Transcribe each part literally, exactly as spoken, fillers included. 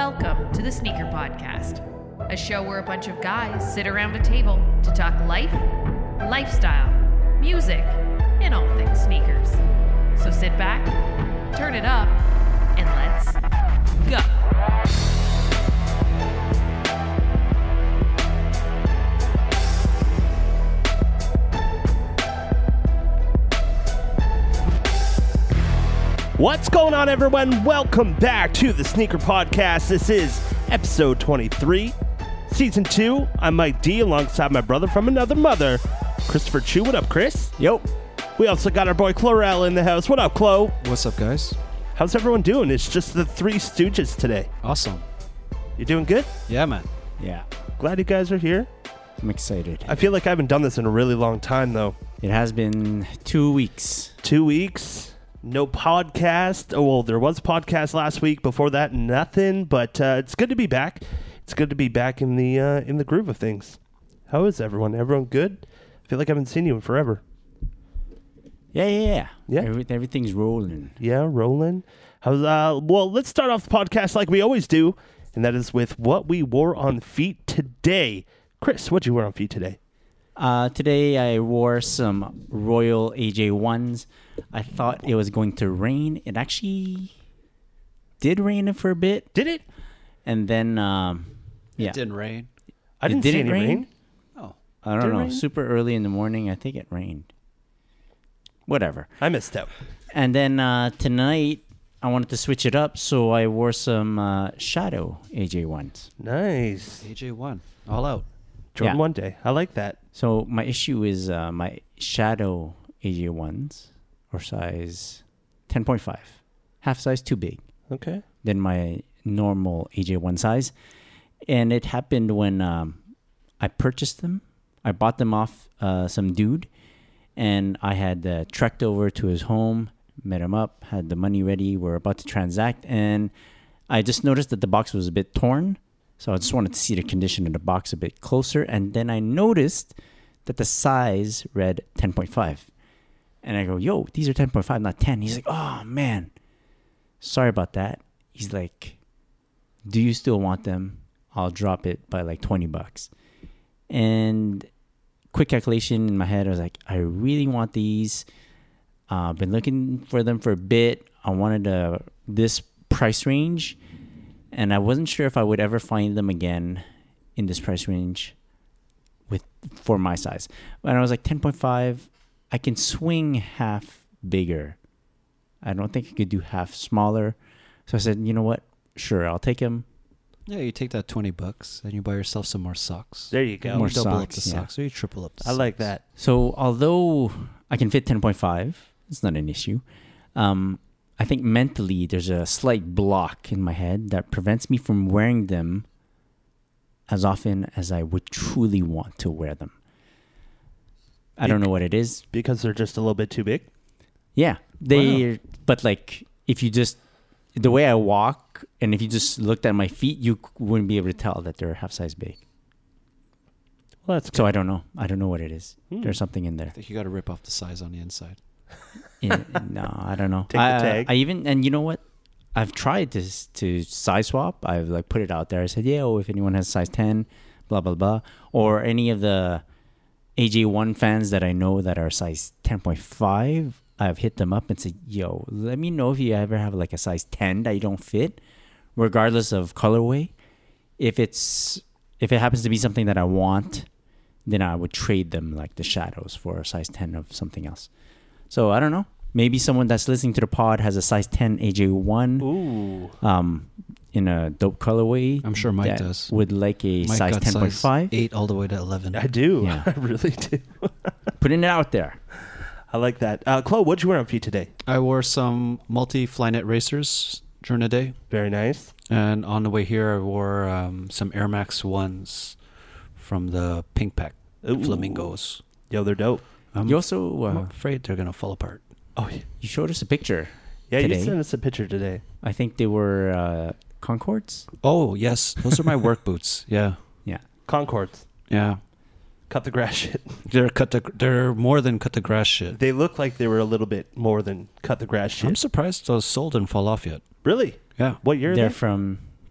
Welcome to the Sneaker Podcast, a show where a bunch of guys sit around a table to talk life, lifestyle, music, and all things sneakers. So sit back, turn it up, and let's go. What's going on, everyone? Welcome back to the Sneaker Podcast. This is episode twenty-three, season two. I'm Mike D, alongside my brother from another mother, Christopher Chu. What up, Chris? Yo. We also got our boy Chlorel in the house. What up, Chlo? What's up, guys? How's everyone doing? It's just the Three Stooges today. Awesome. You doing good? Yeah, man. Yeah. Glad you guys are here. I'm excited. I feel like I haven't done this in a really long time, though. It has been two weeks. Two weeks. No podcast. Oh, well, there was a podcast last week. Before that, nothing. But uh, it's good to be back. It's good to be back in the uh, in the groove of things. How is everyone? Everyone good? I feel like I haven't seen you in forever. Yeah, yeah, yeah. Yeah. Every, everything's rolling. Yeah, rolling. How's uh? Well, let's start off the podcast like we always do, and that is with what we wore on feet today. Chris, what'd you wear on feet today? Uh, today I wore some Royal A J ones. I thought it was going to rain. It actually did rain for a bit. Did it? And then, um, yeah. It didn't rain. I didn't Did see it any rain? rain. Oh. I don't Did it know. rain? Super early in the morning, I think it rained. Whatever. I missed out. And then uh, tonight, I wanted to switch it up, so I wore some uh, Shadow A J ones. Nice. A J one. All out. Jordan Yeah. one day. I like that. So my issue is uh, my Shadow A J ones are size ten point five, half size too big Okay. than my normal A J one size. And it happened when um, I purchased them. I bought them off uh, some dude, and I had uh, trekked over to his home, met him up, had the money ready. We're about to transact, and I just noticed that the box was a bit torn. So I just wanted to see the condition of the box a bit closer. And then I noticed that the size read ten point five. And I go, yo, these are ten point five, not ten. He's like, oh, man, sorry about that. He's like, do you still want them? I'll drop it by like twenty bucks. And quick calculation in my head, I was like, I really want these. I've uh, been looking for them for a bit. I wanted uh, this price range. And I wasn't sure if I would ever find them again in this price range with for my size. And I was like, ten point five, I can swing half bigger. I don't think I could do half smaller. So I said, you know what? Sure, I'll take them. Yeah, you take that twenty bucks and you buy yourself some more socks. There you go. More you double up socks, the yeah. socks, or you triple up the I socks. like that. So although I can fit ten point five, it's not an issue. Um, I think mentally there's a slight block in my head that prevents me from wearing them as often as I would truly want to wear them. I don't know what it is. Because they're just a little bit too big? Yeah, they. But like, if you just the way I walk, and if you just looked at my feet, you wouldn't be able to tell that they're half size big. Well, that's good. So I don't know. I don't know what it is. Hmm. There's something in I there. think you got to rip off the size on the inside. Yeah, no, I don't know. Take the I, tag. I even and you know what? I've tried to to size swap. I've like put it out there. I said, yeah, oh, if anyone has size ten, blah blah blah, or any of the A J one fans that I know that are size ten point five, I've hit them up and said, yo, let me know if you ever have like a size ten that you don't fit, regardless of colorway. If it's if it happens to be something that I want, then I would trade them like the shadows for a size ten of something else. So I don't know. Maybe someone that's listening to the pod has a size ten A J one Ooh. um, in a dope colorway. I'm sure Mike that does. Would like a Mike size got ten point five. eight all the way to eleven. I do. Yeah. I really do. Putting it out there. I like that. Uh, Chloe, what'd you wear on feet today? I wore some multi-flynet racers during the day. Very nice. And on the way here, I wore um, some Air Max ones from the Pink Pack Ooh. Flamingos. Yo, they're dope. I'm, You also I'm uh, afraid they're going to fall apart. Oh, yeah. you showed us a picture. Yeah, Today. you sent us a picture today. I think they were uh, Concords. Oh, yes. Those are my work boots. Yeah. Yeah. Concords. Yeah. Cut the grass shit. They're cut the, They're more than cut the grass shit. They look like they were a little bit more than cut the grass shit. I'm surprised those sold didn't fall off yet. Really? Yeah. What year are They're they? from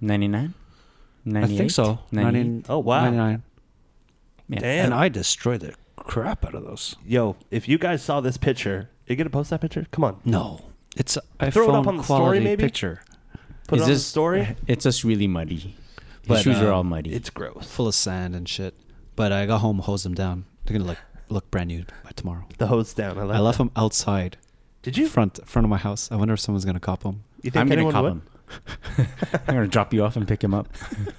ninety-nine? I think so. ninety, Oh, wow. ninety-nine. Yeah. Damn. And I destroyed the crap out of those. Yo, if you guys saw this picture, are you going to post that picture? Come on. No. It's a Throw it up iPhone on the story, quality maybe? picture. Put Is it on the this- story. It's just really muddy. The But, shoes are uh, all muddy. It's gross. Full of sand and shit. But I got home, hosed them down. They're going to look, look brand new by tomorrow. The hose down. I, like I left that. them outside. Did you? Front front of my house. I wonder if someone's going to cop them. You think I'm gonna anyone cop would? him. I'm gonna drop you off and pick him up.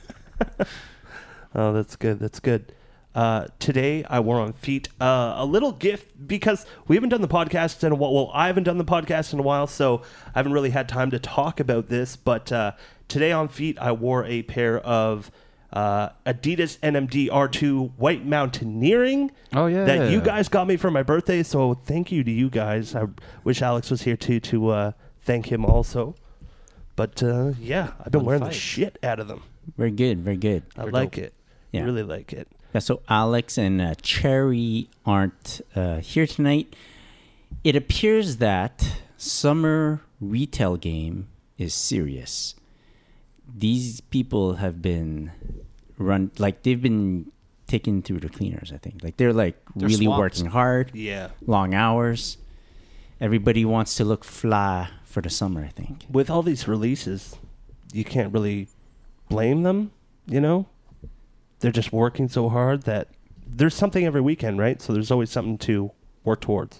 Oh, that's good. That's good. Uh, today I wore on feet uh, a little gift because we haven't done the podcast in a while. Well, I haven't done the podcast in a while, so I haven't really had time to talk about this. But uh, today on feet I wore a pair of uh, Adidas N M D R two White Mountaineering. Oh, yeah. That you guys got me for my birthday. So thank you to you guys. I wish Alex was here too to uh, thank him also. But uh, yeah, I've been Fun wearing fight. the shit out of them. Very good. Very good. I They're like dope. it. Yeah. Really like it. Yeah, so Alex and uh, Cherry aren't uh, here tonight. It appears that summer retail game is serious. These people have been run like they've been taken through the cleaners. I think like they're like They're really swamped. working hard, Yeah. long hours. Everybody wants to look fly for the summer. I think. With all these releases, you can't really blame them, you know? They're just working so hard that there's something every weekend, right? So there's always something to work towards.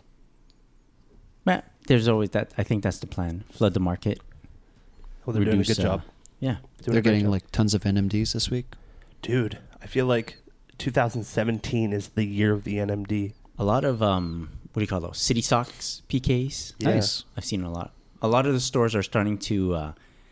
But there's always that. I think that's the plan. Flood the market. Well, they're doing a reduce, good uh, job. Yeah. Doing They're a great getting job. like tons of N M Ds this week. Dude, I feel like two thousand seventeen is the year of the N M D. A lot of um, what do you call those? City Socks P Ks. Yeah. Nice. I've seen a lot. A lot of the stores are starting to uh,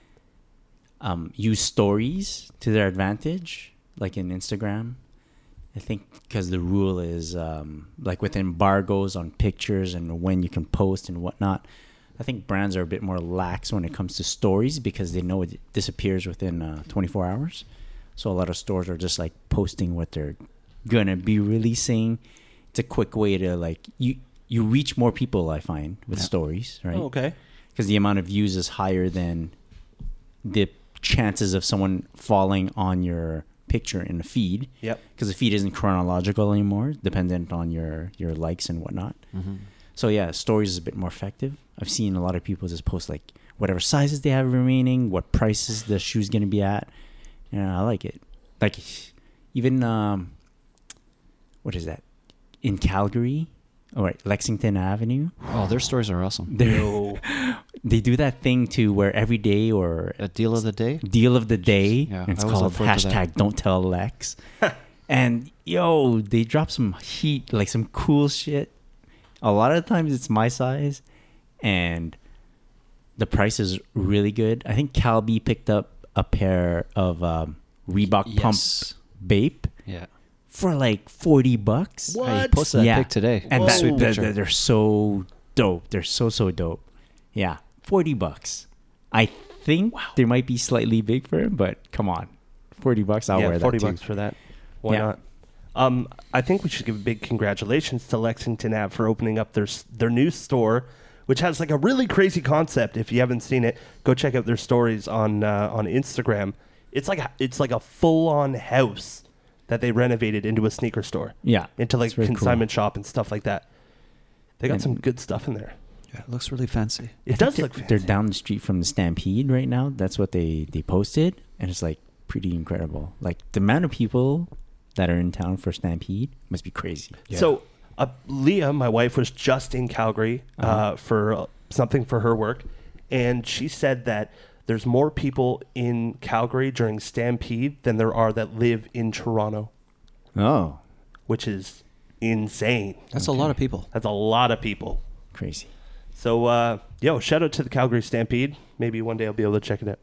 um, use stories to their advantage, like in Instagram. I think because the rule is um, like with embargoes on pictures and when you can post and whatnot. I think brands are a bit more lax when it comes to stories because they know it disappears within uh, twenty-four hours. So a lot of stores are just like posting what they're gonna be releasing. It's a quick way to like you you reach more people. I find with Yeah. stories, right? Oh, okay. Because the amount of views is higher than the chances of someone falling on your picture in the feed. Yep. Because the feed isn't chronological anymore, dependent on your your likes and whatnot. Mm-hmm. So yeah, stories is a bit more effective. I've seen a lot of people just post like whatever sizes they have remaining, what prices the shoe's gonna be at. Yeah, I like it. Like even um, what is that in Calgary? All right, Lexington Avenue. Oh, their stories are awesome. They Yo. they do that thing to where every day or A deal of the day? deal of the day. Yeah, and it's I always called look forward to that. hashtag Don't Tell Lex. And yo, they drop some heat, like some cool shit. A lot of times it's my size, and the price is really good. I think Calbee picked up a pair of um, Reebok Yes. Pump Bape Yeah. for like forty bucks. What? I posted that Yeah. pic today. And Whoa. that, Sweet they're, picture. they're so dope. They're so so dope. Yeah, forty bucks. I think they might be slightly big for him, but come on, forty bucks. I'll yeah, wear forty that too. bucks for that. Why Yeah. not? Um, I think we should give a big congratulations to Lexington Ave for opening up their s- their new store, which has like a really crazy concept. If you haven't seen it, go check out their stories on uh, on Instagram. It's like a, it's like a full on house that they renovated into a sneaker store, Yeah, into like it's very cool. consignment shop and stuff like that. They got And- some good stuff in there. Yeah, it looks really fancy. It I does think look they're, fancy. they're down the street from the Stampede right now. That's what they they posted, and it's like pretty incredible. Like the amount of people that are in town for Stampede must be crazy. So, uh, Leah, my wife, was just in Calgary uh, Uh-huh. for uh, something for her work, and she said that there's more people in Calgary during Stampede than there are that live in Toronto, Oh, which is insane. That's a lot of people. That's a lot of people. crazy. So, uh, yo, shout out to the Calgary Stampede. Maybe one day I'll be able to check it out.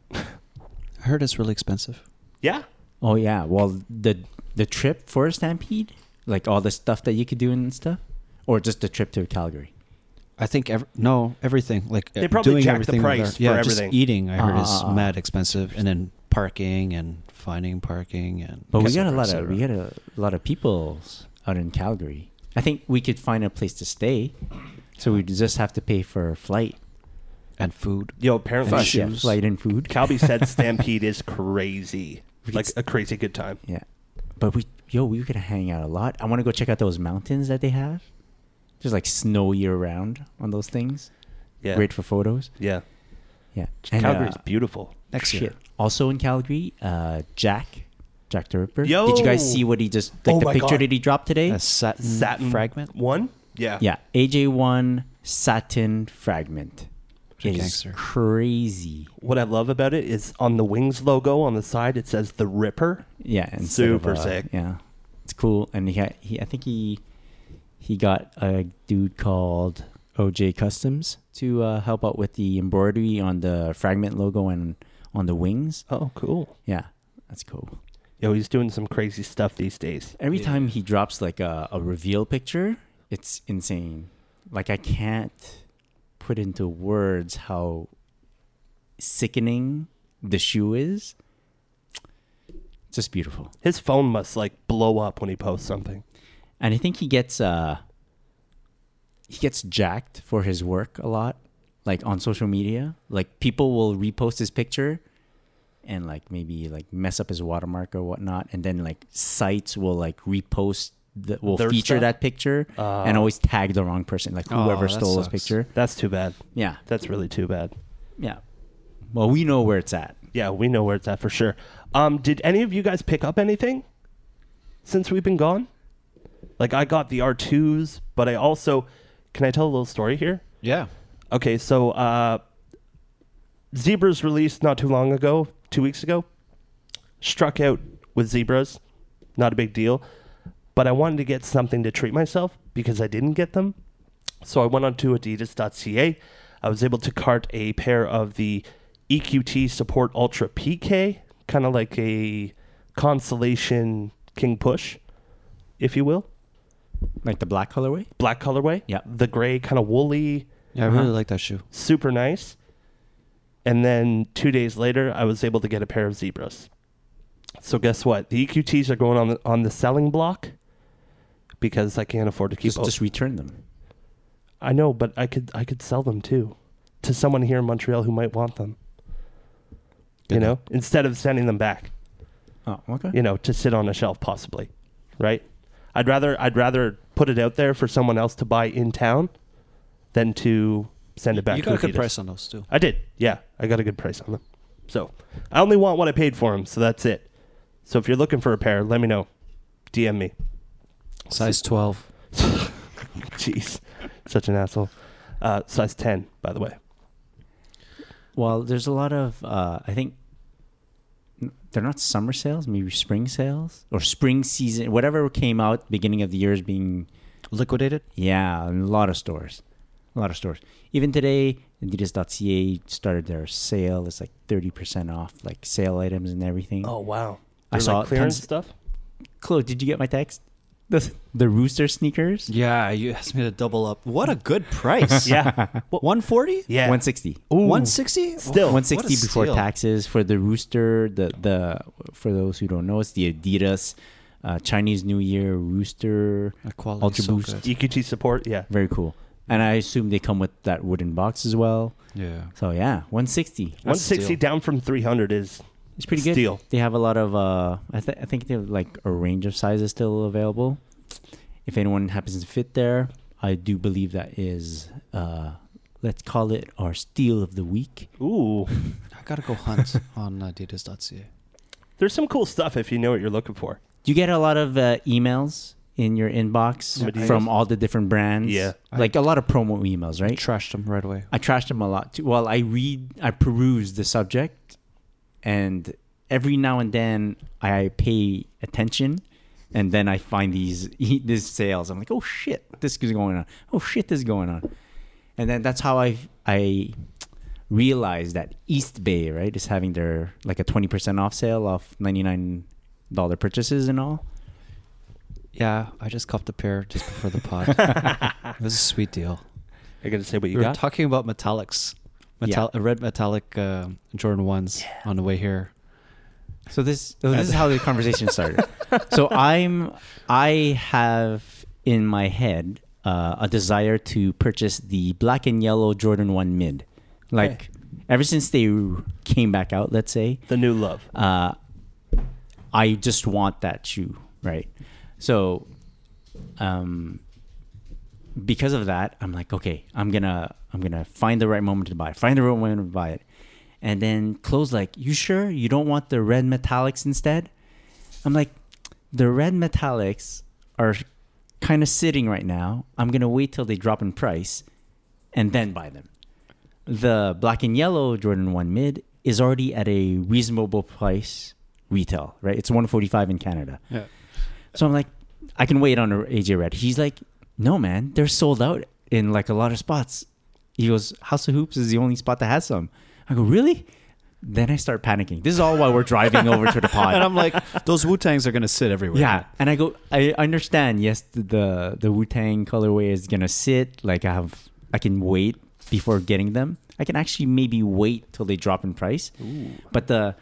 I heard it's really expensive. Yeah. Oh yeah. Well, the the trip for a Stampede, like all the stuff that you could do and stuff, or just the trip to Calgary. I think ev- no everything like They uh, probably doing jacked the everything over price there. for yeah, everything. Just eating I heard Uh, is uh, uh. mad expensive, and then parking and finding parking and. But we et got a cetera, lot et of we cetera. got a lot of people out in Calgary. I think we could find a place to stay, so we just have to pay for a flight. And food. Yo, apparently, Fun, yeah, shoes. flight and food. Calby said Stampede is crazy. Like a crazy good time. Yeah, but we yo we could hang out a lot. I want to go check out those mountains that they have. There's like snow year round on those things. Yeah. Great for photos. Yeah. Yeah, Calgary's uh, beautiful. Next shit. year. Also in Calgary, uh, Jack, Jack the Ripper. Yo! Did you guys see what he just like Oh the my picture God. that he dropped today? A satin, Satin fragment. One? Yeah. Yeah, A J one satin fragment. It is Gangster. crazy. What I love about it is on the Wings logo on the side, it says the Ripper. Yeah, instead of, Super uh, sick. Yeah, it's cool. And he, got, he, I think he, he got a dude called O J Customs to uh, help out with the embroidery on the fragment logo and on the wings. Oh, cool. Yeah, that's cool. Yo, he's doing some crazy stuff these days. Every Yeah. time he drops like a, a reveal picture, it's insane. Like I can't put into words how sickening the shoe is. Just beautiful. His phone must like blow up when he posts something. And I think he gets uh he gets jacked for his work a lot, like on social media. Like people will repost his picture and like maybe like mess up his watermark or whatnot, and then like sites will like repost the, will Their feature stuff? that picture Uh, and always tag the wrong person, like Oh, whoever that stole his sucks. picture. That's too bad. Yeah, That's really too bad. yeah. Well, we know where it's at. Yeah, we know where it's at for sure. Um, did any of you guys pick up anything since we've been gone? Like I got the R twos, but I also can I tell a little story here? Yeah. Okay, so uh, Zebras released not too long ago, two weeks ago. Struck out with Zebras, not a big deal. But I wanted to get something to treat myself because I didn't get them. So I went on to adidas dot c a. I was able to cart a pair of the E Q T Support Ultra P K, kind of like a consolation King Push, if you will. Like the black colorway. Black colorway. Yeah. The gray kind of woolly, Yeah, I Uh-huh. really like that shoe. super nice. And then two days later, I was able to get a pair of Zebras. So guess what? The E Q Ts are going on the, on the selling block because I can't afford to keep Just, both. just return them. I know, but I could I could sell them too to someone here in Montreal who might want them. Good you know, luck. instead of sending them back, Oh, okay. you know, to sit on a shelf possibly, right? I'd rather I'd rather put it out there for someone else to buy in town than to send it back. You to got a good Adidas. price on those too. I did. Yeah, I got a good price on them. So I only want what I paid for them. So that's it. So if you're looking for a pair, let me know. D M me. Size twelve. Jeez, such an asshole. Uh, size ten, by the way. Well, there's a lot of, uh, I think, n- they're not summer sales, maybe spring sales or spring season, whatever came out beginning of the year is being, Liquidated? yeah, in a lot of stores. A lot of stores. Even today, adidas dot c a started their sale. It's like thirty percent off, like sale items and everything. Oh wow! I They're saw like clearance tons- stuff. Chloe, did you get my text? The, the Rooster sneakers? Yeah, you asked me to double up. What a good price. Yeah, one forty? yeah. one sixty. Ooh. one sixty? Still. one sixty What a before steal. taxes for the Rooster. The the for those who don't know, it's the Adidas uh, Chinese New Year Rooster. That quality Ultra is so Boost. good. E Q T support. Yeah. Very cool. And I assume they come with that wooden box as well. Yeah. So yeah, one sixty. one sixty steal. down from three hundred is It's pretty good. steal. They have a lot of uh, I, th- I think they have like a range of sizes still available. If anyone happens to fit there, I do believe that is uh, let's call it our steal of the week. Ooh. I gotta go hunt on adidas dot c a. There's some cool stuff if you know what you're looking for. Do you get a lot of uh, emails in your inbox Adidas? from all the different brands? Yeah. Like a lot of promo emails, I right? trashed them right away. I trashed them a lot too. Well, I read, I peruse the subject, and every now and then I pay attention, and then I find these these sales. I'm like, oh shit, this is going on. Oh shit, this is going on, and then that's how I I realized that East Bay, right, is having their like a twenty percent off sale off ninety-nine dollars purchases and all. Yeah, I just copped a pair just before the pod. It was a sweet deal. I got to say what you we were got. talking about metallics. Metal- red metallic uh, Jordan ones on the way here. So this so this is how the conversation started. So I'm I have in my head uh, a desire to purchase the black and yellow Jordan one mid, Like ever since they came back out, let's say, The new love. uh, I just want that shoe, right? So, um, because of that, I'm like, okay, I'm gonna, I'm gonna find the right moment to buy, it, find the right moment to buy it, and then Chloe's like, you sure you don't want the red metallics instead? I'm like, the red metallics are kind of sitting right now. I'm gonna wait till they drop in price, and then buy them. The black and yellow Jordan one mid is already at a reasonable price retail, right? It's one forty-five in Canada. Yeah. So I'm like, I can wait on a A J Red. He's like, no, man, they're sold out in like a lot of spots. He goes, House of Hoops is the only spot that has some. I go, really? Then I start panicking. This is all while we're driving over to the pod. And I'm like, those Wu-Tangs are going to sit everywhere. Yeah. And I go, I understand. Yes, the the, the Wu-Tang colorway is going to sit. Like I have, I can wait before getting them. I can actually maybe wait till they drop in price. Ooh. But the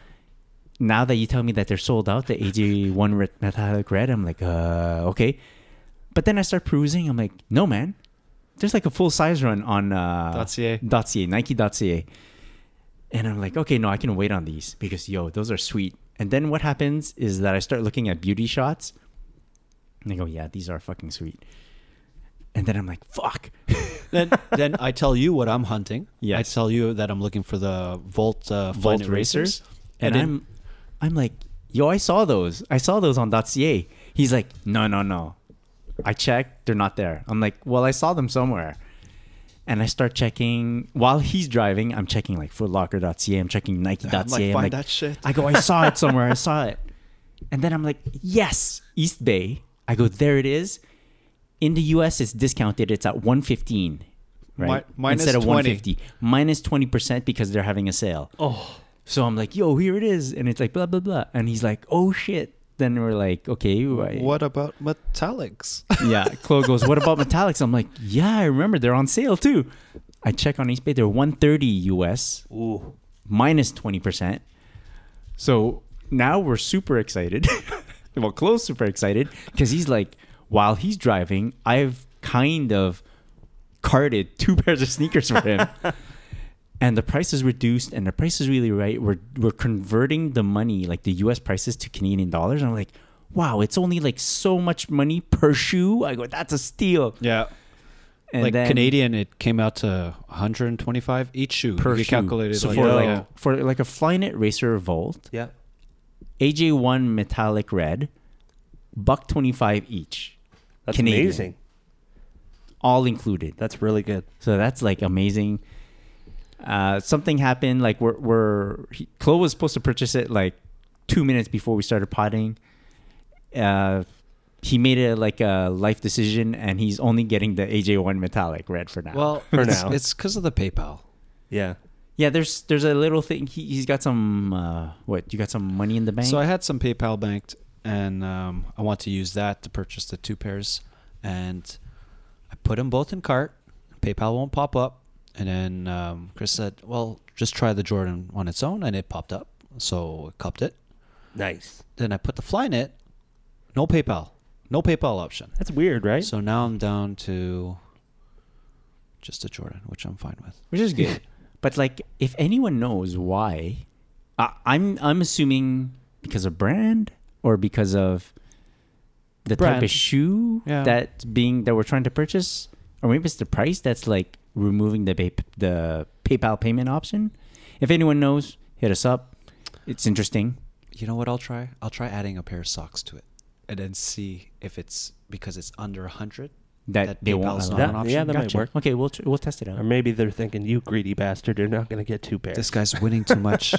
now that you tell me that they're sold out, the A J one red, metallic red, I'm like, uh, okay. But then I start perusing. I'm like, no, man. There's like a full size run on uh, .ca. .ca, Nike.ca. And I'm like, okay, no, I can wait on these because, yo, those are sweet. And then what happens is that I start looking at beauty shots. And I go, yeah, these are fucking sweet. And then I'm like, fuck. then then I tell you what I'm hunting. Yes. I tell you that I'm looking for the Volt uh, Volt Flyknit Racers. racers. And, then- I'm I'm like, yo, I saw those. I saw those on .ca. He's like, no, no, no. I checked. They're not there. I'm like, well, I saw them somewhere. And I start checking. While he's driving, I'm checking like footlocker.ca. I'm checking Nike.ca. I'm like, I'm find like, that shit. I go, I saw it somewhere. I saw it. And then I'm like, yes, East Bay. I go, there it is. In the U S, it's discounted. It's at one fifteen, right? Mi- minus Instead of twenty. one fifty. Minus twenty percent because they're having a sale. Oh, So I'm like, yo, here it is. And it's like, blah, blah, blah. And he's like, oh, shit. Then we're like, okay. Right. What about metallics? Yeah. Chloe goes, what about metallics? I'm like, yeah, I remember. They're on sale too. I check on East Bay. They're one thirty U S, ooh. minus twenty percent. So now we're super excited. Well, Chloe's super excited because he's like, while he's driving, I've kind of carded two pairs of sneakers for him. And the price is reduced and the price is really right. We're we're converting the money, like the U S prices, to Canadian dollars. And I'm like, wow, it's only like so much money per shoe. I go, that's a steal. Yeah. And like then Canadian, it came out to one hundred twenty-five each shoe. per you shoe. calculated So like, for yeah. like yeah. for like a Flyknit Racer Volt, Yeah. A J one metallic red, buck twenty five each. That's Canadian. amazing. All included. That's really good. So that's like amazing. Uh, something happened. Like we're we're he, Chloe was supposed to purchase it like two minutes before we started potting. Uh, he made a like a life decision, and he's only getting the A J one metallic red for now. Well, For it's, now. it's because of the PayPal. Yeah. yeah, there's there's a little thing. He, he's got some uh, what? You got some money in the bank? So I had some PayPal banked, and um, I want to use that to purchase the two pairs. And I put them both in cart. PayPal won't pop up. And then um, Chris said, well, just try the Jordan on its own. And it popped up. So I cupped it. Nice. Then I put the Flyknit. No PayPal. No PayPal option. That's weird, right? So now I'm down to just a Jordan, which I'm fine with. Which is good. But like, if anyone knows why, I, I'm I'm assuming because of brand or because of the type Brand. of shoe Yeah. that being that we're trying to purchase, or maybe it's the price that's like removing the pay, the PayPal payment option. If anyone knows, hit us up. It's interesting. You know what I'll try? I'll try adding a pair of socks to it. And then see if it's because it's under one hundred. That, That they won't PayPal's allow. not That- an option. yeah, that might Gotcha. work. Okay, we'll tr- we'll test it out. Or maybe they're thinking, you greedy bastard, you're not going to get two pairs. This guy's winning too much.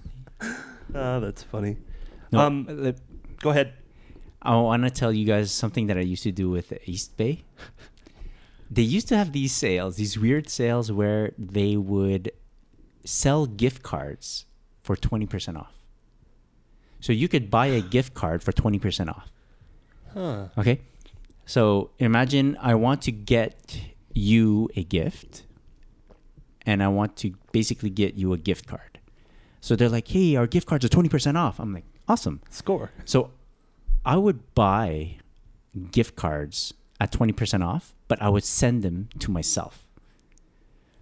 Oh, that's funny. No, Um, uh, Go ahead. I want to tell you guys something that I used to do with East Bay. They used to have these sales, these weird sales where they would sell gift cards for twenty percent off. So you could buy a gift card for twenty percent off. Huh. Okay? So imagine I want to get you a gift and I want to basically get you a gift card. So they're like, hey, our gift cards are twenty percent off. I'm like, awesome. Score. So I would buy gift cards at twenty percent off, but I would send them to myself.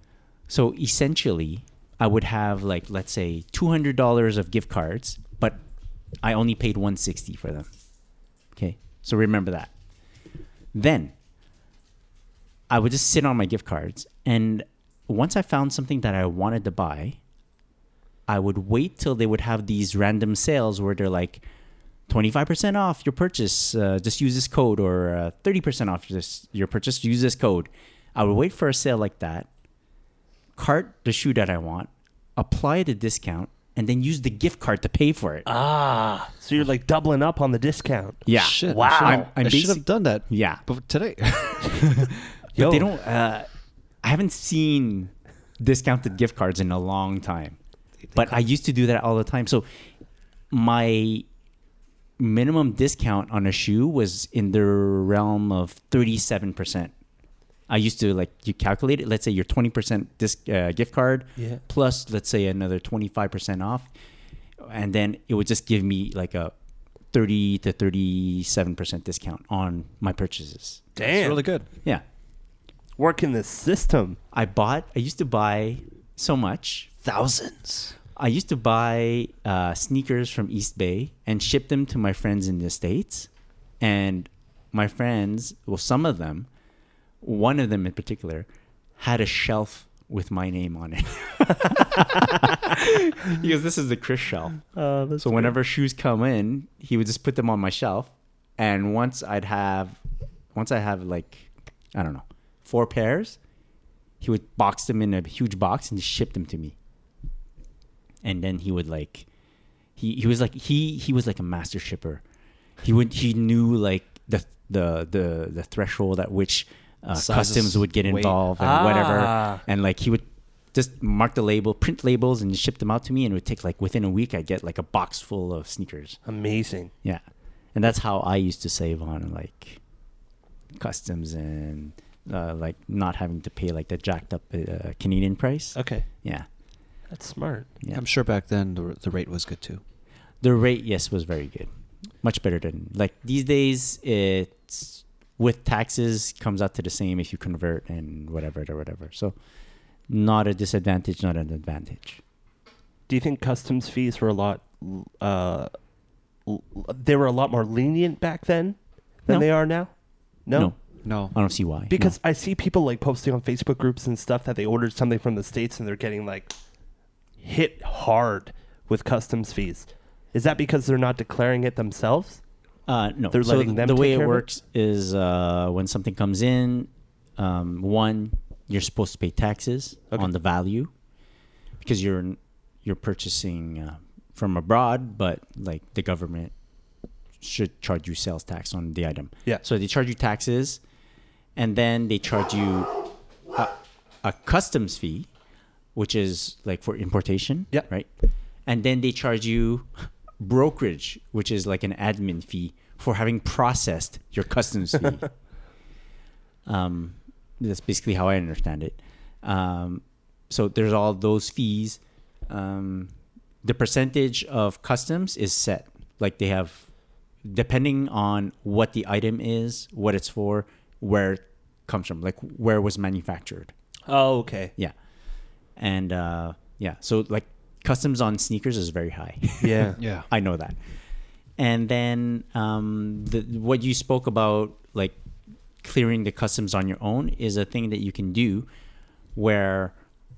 So essentially, I would have like, let's say two hundred dollars of gift cards, but I only paid one hundred sixty dollars for them. Okay. So remember that. Then I would just sit on my gift cards, and once I found something that I wanted to buy, I would wait till they would have these random sales where they're like twenty-five percent off your purchase, uh, just use this code, or uh, thirty percent off this, your purchase, use this code. I would wait for a sale like that, cart the shoe that I want, apply the discount, and then use the gift card to pay for it. Ah, so you're like doubling up on the discount. Yeah. Shit. Wow. I should I'm- have, I'm I should basic- have done that. Yeah. But today. But Yo. they don't, uh, I haven't seen discounted gift cards in a long time. But I used to do that all the time. So my minimum discount on a shoe was in the realm of thirty-seven percent. I used to, like, you calculate it. Let's say your twenty percent disc, uh, gift card Yeah. plus, let's say, another twenty-five percent off. And then it would just give me like a thirty to thirty-seven percent discount on my purchases. Damn. It's really good. Yeah. Working the system. I bought, I used to buy so much. Thousands. I used to buy uh, sneakers from East Bay and ship them to my friends in the States. And my friends, well, some of them, one of them in particular, had a shelf with my name on it. He goes, this is the Chris shelf. Uh, that's So whenever shoes come in, he would just put them on my shelf. And once I'd have, once I have like, I don't know, four pairs, he would box them in a huge box and just ship them to me. And then he would like, he, he was like, he, he was like a master shipper. He would, he knew like the, the, the, the threshold at which uh, Sizes, customs would get weight. involved and Ah. whatever. And like, he would just mark the label, print labels, and ship them out to me. And it would take like within a week, I'd get like a box full of sneakers. amazing. Yeah. And that's how I used to save on like customs and uh, like not having to pay like the jacked up uh, Canadian price. Okay. Yeah. That's smart. Yeah. I'm sure back then the, the rate was good too. The rate, yes, was very good. Much better than like these days. It's with taxes comes out to the same if you convert and whatever or whatever. So not a disadvantage, not an advantage. Do you think customs fees were a lot, uh, l- they were a lot more lenient back then than No. they are now? No? No. No. I don't see why. Because I see people like posting on Facebook groups and stuff that they ordered something from the States and they're getting like hit hard with customs fees. Is that because they're not declaring it themselves? Uh, no. They're so letting them the way take it care of it? works is uh, when something comes in, um, one, you're supposed to pay taxes Okay. on the value because you're you're purchasing uh, from abroad, but like the government should charge you sales tax on the item. Yeah. So they charge you taxes, and then they charge you a, a customs fee, which is like for importation. Yeah. Right. And then they charge you brokerage, which is like an admin fee for having processed your customs fee. um, that's basically how I understand it. Um, so there's all those fees. Um, the percentage of customs is set. Like they have, depending on what the item is, what it's for, where it comes from, like where it was manufactured. Oh, okay. Yeah. And uh, yeah, so like customs on sneakers is very high. Yeah. Yeah. I know that. And then um, the, what you spoke about, like clearing the customs on your own, is a thing that you can do where,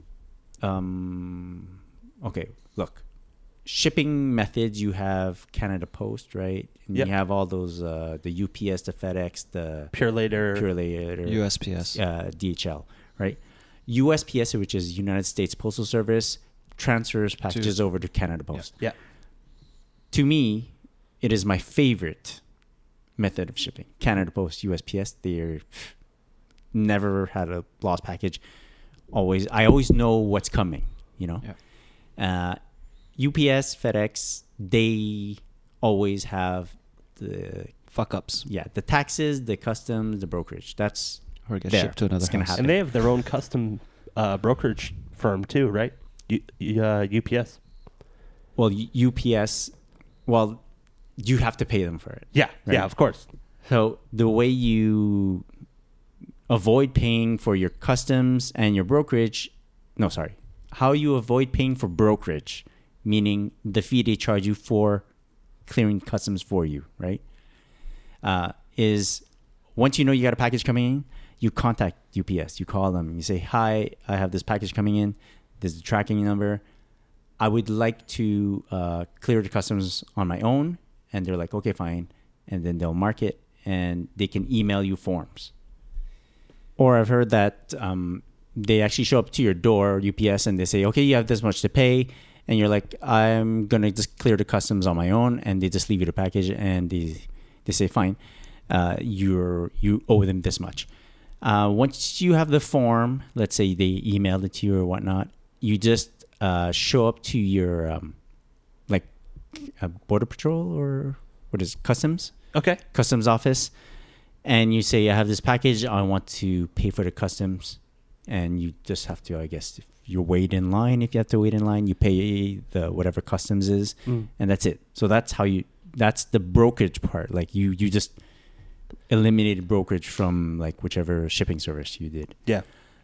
um, okay, look, shipping methods, you have Canada Post, right? And Yep. you have all those, uh, the U P S, the FedEx, the Pure later. Pure Later, U S P S. uh, D H L, right? U S P S, which is United States Postal Service, transfers packages over to Canada Post. Yeah. To me, it is my favorite method of shipping. Canada Post, U S P S, they're never had a lost package. Always, I always know what's coming, you know? Yeah. Uh, U P S, FedEx, they always have the, Fuck ups. yeah, the taxes, the customs, the brokerage. That's Or get There. shipped to another It's gonna house. happen. And they have their own custom uh, brokerage firm too, right? U- U- uh, U P S. Well, U- U P S, well, you have to pay them for it. Yeah. Right. Yeah, of course. So the way you avoid paying for your customs and your brokerage, no, sorry. How you avoid paying for brokerage, meaning the fee they charge you for clearing customs for you, right? Uh, is once you know you got a package coming in, you contact U P S. You call them. You say, hi, I have this package coming in. This is the tracking number. I would like to uh, clear the customs on my own. And they're like, okay, fine. And then they'll mark it and they can email you forms. Or I've heard that um, they actually show up to your door, U P S, and they say, okay, you have this much to pay. And you're like, I'm going to just clear the customs on my own. And they just leave you the package and they, they say, fine, uh, you're, you owe them this much. Uh, once you have the form, let's say they emailed it to you or whatnot, you just uh, show up to your um, like uh, border patrol or what is it, customs? Okay. Customs office, and you say, I have this package. I want to pay for the customs, and you just have to, I guess, if you wait in line. If you have to wait in line, you pay the whatever customs is, Mm. and that's it. So that's how you. That's the brokerage part. Like you, you just eliminated brokerage from like whichever shipping service you did. Yeah.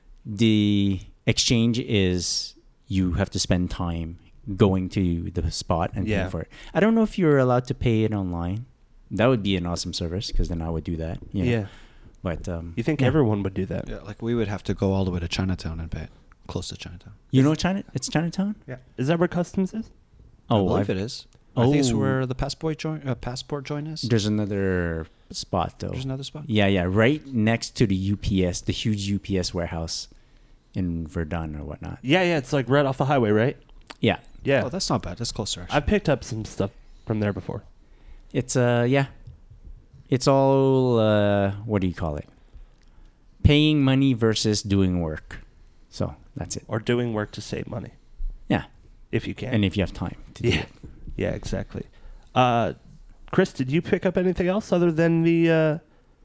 The exchange is you have to spend time going to the spot and Yeah. paying for it. I don't know if you're allowed to pay it online. That would be an awesome service because then I would do that. You know? Yeah. But um, You think yeah. everyone would do that? Yeah, like we would have to go all the way to Chinatown and pay it. Close to Chinatown. You know China? It's Chinatown. Yeah. Is that where customs is? I Oh, believe I've- it is. I think it's Oh. where the passport joint, uh, passport joint is. There's another spot though. There's another spot. Yeah, yeah, right next to the U P S, the huge U P S warehouse in Verdun or whatnot. Yeah, yeah. It's like right off the highway, right? Yeah, Yeah. Oh, that's not bad. That's closer. Actually. I picked up some stuff from there before. it's uh, yeah, it's all uh, what do you call it? Paying money versus doing work. So that's it. Or doing work to save money, Yeah, if you can. and if you have time to do yeah. it. Yeah, exactly. Uh, Chris, did you pick up anything else other than the uh,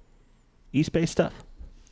East Bay stuff?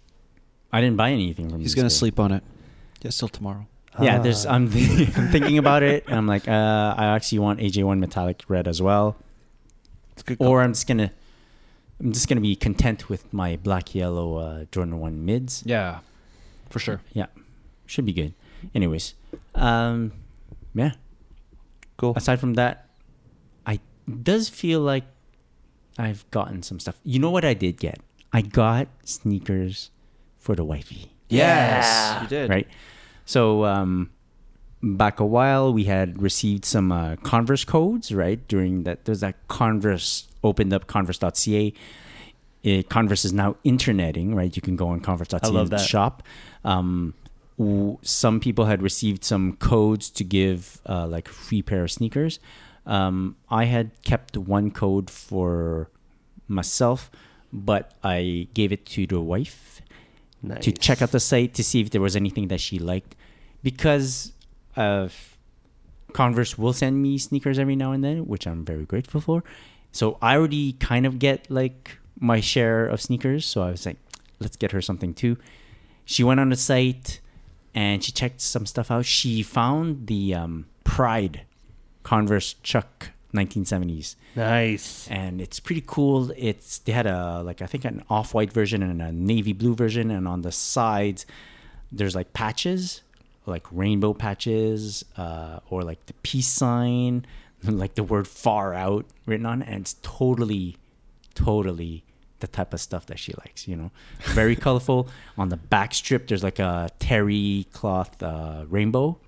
I didn't buy anything from. He's this gonna day. sleep on it. Yeah, still tomorrow. Yeah, Ah. there's. I'm, th- I'm thinking about it, and I'm like, uh, I actually want A J one metallic red as well, It's a good call. or I'm just gonna, I'm just gonna be content with my black yellow uh, Jordan one mids. Yeah, for sure. Yeah, should be good. Anyways, um, yeah. Cool. Aside from that, I does feel like I've gotten some stuff. You know what I did get? I got sneakers for the wifey. Yes, you did. Right. So um, back a while, we had received some uh, Converse codes. Right during that, there's that Converse opened up Converse dot C A. It, Converse is now interneting. Right, you can go on Converse dot C A I love and that. shop. Um, w- some people had received some codes to give uh, like a free pair of sneakers. Um, I had kept one code for myself, but I gave it to the wife Nice. to check out the site to see if there was anything that she liked, because uh, Converse will send me sneakers every now and then, which I'm very grateful for. So I already kind of get like my share of sneakers. So I was like, let's get her something too. She went on the site and she checked some stuff out. She found the um, Pride Converse Chuck nineteen seventies. Nice. And it's pretty cool. It's they had a like I think an off-white version and a navy blue version, and on the sides there's like patches, like rainbow patches, uh, or like the peace sign, like the word "far out" written on it. And it's totally, totally the type of stuff that she likes. You know, very colorful. On the back strip, there's like a terry cloth uh, rainbow.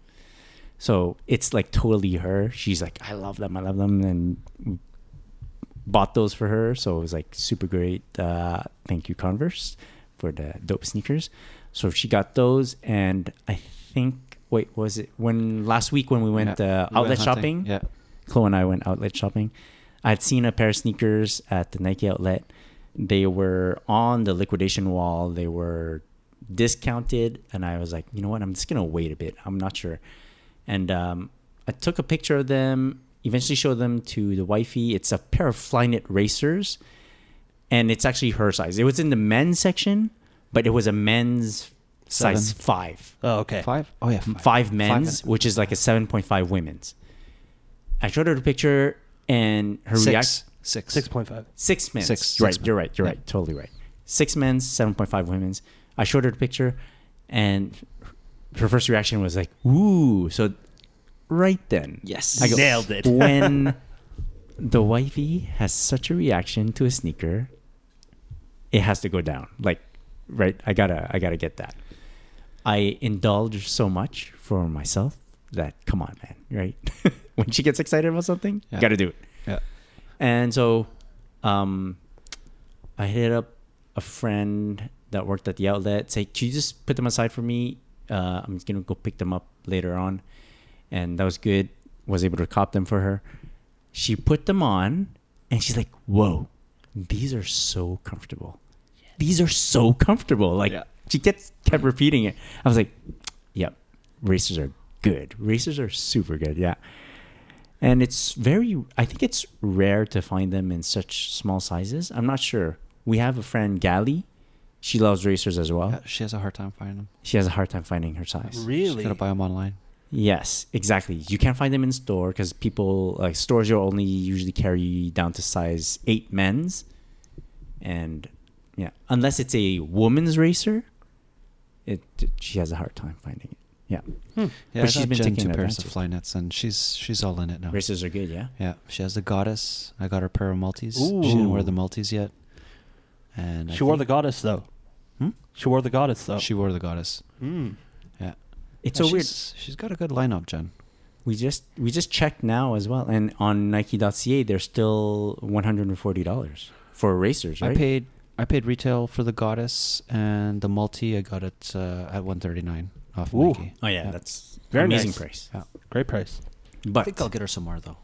So it's like totally her. She's like, I love them, I love them, and bought those for her. So it was like super great. Uh, thank you, Converse, for the dope sneakers. So she got those, and I think wait, was it when last week when we went Yeah. uh, We outlet went hunting. shopping? Yeah. Chloe and I went outlet shopping. I had seen a pair of sneakers at the Nike outlet. They were on the liquidation wall. They were discounted, and I was like, you know what? I'm just gonna wait a bit. I'm not sure. And um, I took a picture of them, eventually showed them to the wifey. It's a pair of Flyknit racers, and it's actually her size. It was in the men's section, but it was a men's size Seven. five. Oh, okay. Five? Oh, yeah. Five, Five men's, Five. which is like a seven point five women's. I showed her the picture, and her Six. reaction... Six. Six point five. Six men's. Six. Right, Six you're right. You're yeah. right. Totally right. Six men's, seven point five women's. I showed her the picture, and her first reaction was like, "Ooh!" So right then, Yes. I go, Nailed it. When the wifey has such a reaction to a sneaker, it has to go down. Like, right? I gotta, I gotta get that. I indulge so much for myself that, come on, man, right? When she gets excited about something, Yeah. you gotta do it. Yeah. And so, um, I hit up a friend that worked at the outlet. Say, can you just put them aside for me? Uh, I'm just gonna go pick them up later on, and that was good. Was able to cop them for her. She put them on, and she's like, "Whoa, these are so comfortable. These are so comfortable." Like Yeah. she gets kept repeating it. I was like, "Yep, racers are good. Racers are super good." Yeah. And it's very, I think it's rare to find them in such small sizes. I'm not sure. We have a friend, Gally. She loves racers as well. Yeah, she has a hard time finding them. She has a hard time finding her size. She's Really? gotta buy them online. Yes, exactly. You can't find them in store because people, like stores, will only usually carry down to size eight men's. And yeah, unless it's a woman's racer, it she has a hard time finding it. Yeah. Yeah, But I she's got been Jen taking two pairs of advantage. Flyknits, and she's she's all in it now. Racers are good, yeah. Yeah, she has the Goddess. I got her pair of multis. She didn't wear the multis yet. And I She wore the think- goddess though. Hmm? She wore the goddess though. She wore the Goddess. Mm. Yeah. It's Yeah, so weird. she's- She's got a good lineup, Jen. We just we just checked now as well, and on Nike dot C A they're still one hundred and forty dollars for racers, right? I paid I paid retail for the Goddess, and the multi I got it uh, at one thirty nine off Ooh. Nike. Oh yeah, Yeah. that's Very amazing nice. price. Yeah. Great price. I But think I'll get her some more though.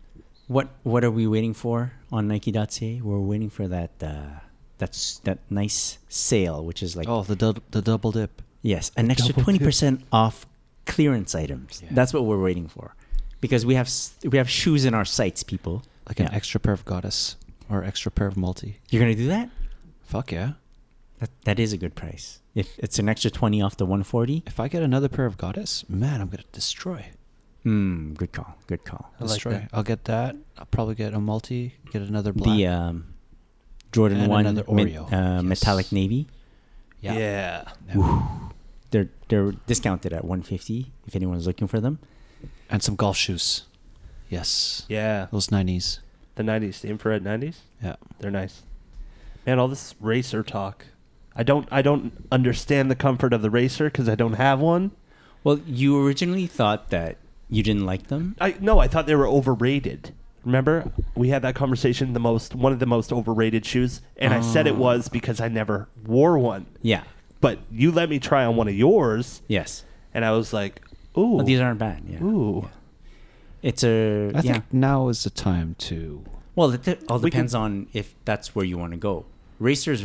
what what are we waiting for on Nike dot C A? We're waiting for that uh, that's that nice sale, which is like oh, the dou- the double dip. yes, an extra double twenty dip. percent off clearance items. Yeah. That's what we're waiting for, because we have s- we have shoes in our sights, people. Like Yeah. an extra pair of Goddess or extra pair of multi. You're gonna do that? Fuck yeah. That that is a good price. If it's an extra twenty off the one forty, If I get another pair of Goddess, man, I'm gonna destroy. hmm, good call, good call. I like Destroy. that. I'll get that. I'll probably get a multi. Get another black. The um, Jordan And one another mit- Oreo. uh, Yes. metallic navy. yeah. Yeah. Yeah. They're they're discounted at one fifty if anyone's looking for them. And some golf shoes. Yes. Yeah. Those nineties. The nineties, the infrared nineties. Yeah. They're nice. Man, all this racer talk. I don't I don't understand the comfort of the racer because I don't have one. Well, you originally thought that you didn't like them. I no, I thought they were overrated. Remember, we had that conversation. The most one of the most overrated shoes, and I said it Oh. was because I never wore one. Yeah. But you let me try on one of yours, Yes. and I was like, "Ooh, Well, these aren't bad. Yeah. ooh." It's a I yeah. think now is the time to. Well, it de- all We can- depends on if that's where you want to go. Racer's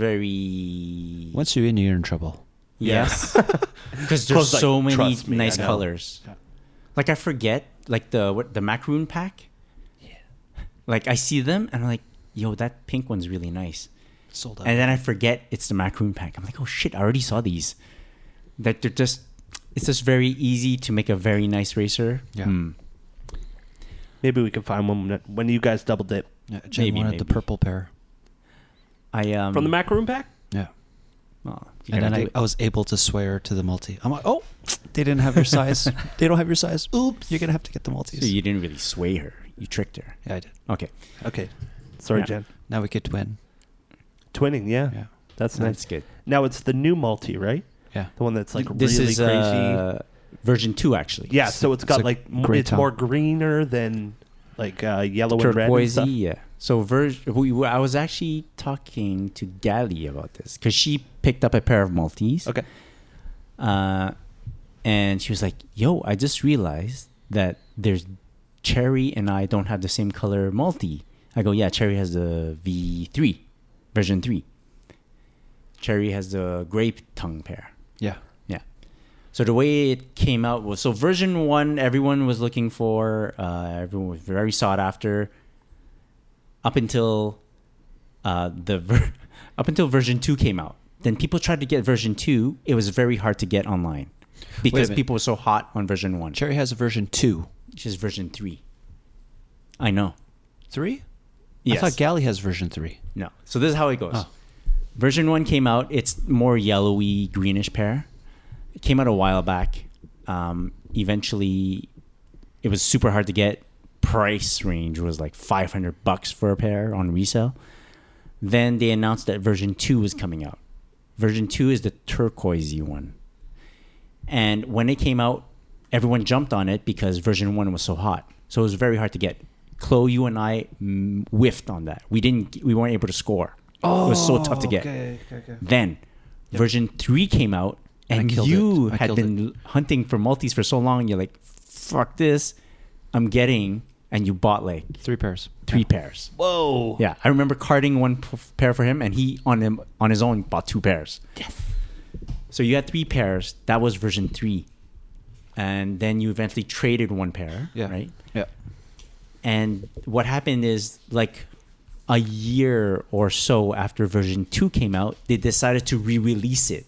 very Once you're in, you're in trouble. yes, because there's Cause, like, so many trust me, nice I know. colors. Like I forget, like the what the macaroon pack. Yeah. Like I see them and I'm like, yo, that pink one's really nice. Sold out. And then I forget it's the macaroon pack. I'm like, oh shit, I already saw these. That they're just, it's just very easy to make a very nice racer. Yeah. Hmm. Maybe we can find one when- when you guys double dip yeah, Jen maybe, wanted the maybe. purple pair. I um. from the macaroon pack. Yeah. oh, And you're gonna then do I, it. I was able to swear to the multi. I'm like, oh, they didn't have your size. They don't have your size. Oops. You're going to have to get the multis. So you didn't really sway her. You tricked her. yeah, I did. Okay. Okay, sorry, Yeah. Jen. Now we get twin. Twinning, yeah, Yeah. that's That's nice. good. Now it's the new multi, right? Yeah. The one that's like This really is crazy. uh, version two, actually. Yeah, so it's got It's a like m- gray it's tone. more greener than like uh, yellow and red. And Turquoise, stuff. yeah. So ver- we, we- I was actually talking to Gally about this because she picked up a pair of Maltese. Okay. Uh, and she was like, yo, I just realized that there's Cherry and I don't have the same color multi. I go, yeah, Cherry has the V three, version three. Cherry has the grape tongue pair. Yeah. Yeah. So the way it came out was, so version one, everyone was looking for, uh, everyone was very sought after up until uh, the ver- up until version two came out. Then people tried to get version two. It was very hard to get online because minute. people were so hot on version one. Cherry has a version two. Which is version three. I know. Three? Yes. I thought Galley has version three. No. So this is how it goes. Oh. Version one came out. It's more yellowy, greenish pair. It came out a while back. Um, eventually, it was super hard to get. Price range was like five hundred bucks for a pair on resale. Then they announced that version two was coming out. Version two is the turquoisey one. And when it came out, everyone jumped on it because version one was so hot. So it was very hard to get. Chloe, you and I mm, whiffed on that. We didn't. We weren't able to score. Oh, it was so tough to get. Okay, okay, okay. Then yep. version three came out, and you had been it. hunting for multis for so long. You're like, fuck this. I'm getting... And you bought like three pairs. Three yeah. pairs. Whoa. Yeah, I remember carding one p- pair for him, and he on him on his own bought two pairs. Yes. So you had three pairs. That was version three, and then you eventually traded one pair. Yeah. Right. Yeah. And what happened is, like a year or so after version two came out, they decided to re-release it.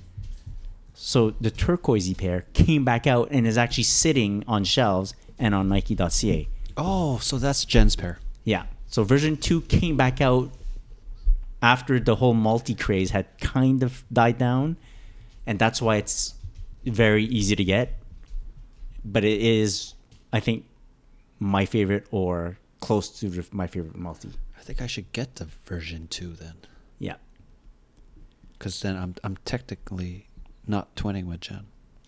So the turquoisey pair came back out and is actually sitting on shelves and on Nike dot C A. Oh, so that's Jen's pair. Yeah. So version two came back out after the whole multi craze had kind of died down, and that's why it's very easy to get. But it is, I think, my favorite or close to my favorite multi. I think I should get the version two then. Yeah. Because then I'm I'm technically not twinning with Jen.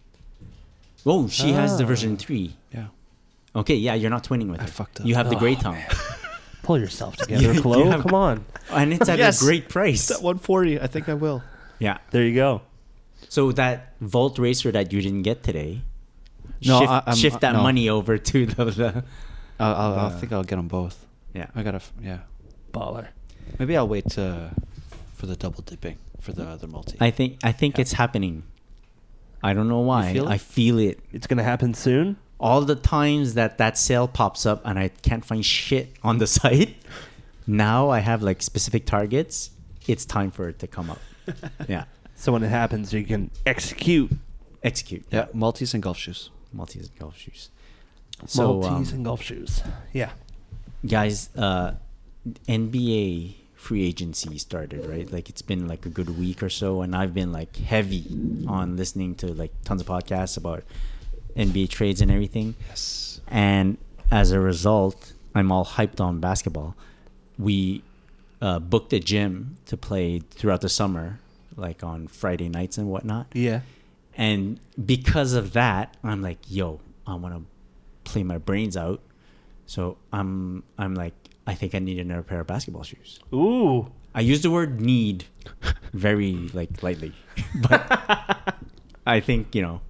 Oh, she ah. has the Ah. version three. Yeah. Okay, yeah, you're not twinning with I her. fucked up. You have the Oh, gray tongue. Pull yourself together, You- Chloe. you have- Come on. And it's at Yes. a great price. At one forty, I think I will. Yeah. There you go. So that Volt Racer that you didn't get today, No, shift, I- I'm- shift that no. money over to the... the I'll, I'll, I Uh, think I'll get them both. yeah. I gotta, f- yeah. Baller. Maybe I'll wait uh, for the double dipping for the other multi. I think I think Yeah. it's happening. I don't know why. feel it? I feel it. It's going to happen soon. All the times that that sale pops up and I can't find shit on the site, now I have like specific targets. It's time for it to come up. Yeah. So when it happens, you can execute. Execute. yeah, multis and golf shoes. Multis and golf shoes. So, Maltese um, and golf shoes. Yeah. guys, uh, N B A free agency started, right? Like it's been like a good week or so, and I've been like heavy on listening to like tons of podcasts about N B A trades and everything. Yes. And as a result, I'm all hyped on basketball. We uh, booked a gym to play throughout the summer, like on Friday nights and whatnot. Yeah. And because of that, I'm like, yo, I want to play my brains out. So I'm I'm like, I think I need another pair of basketball shoes. Ooh. I use the word need very like lightly, but I think, you know,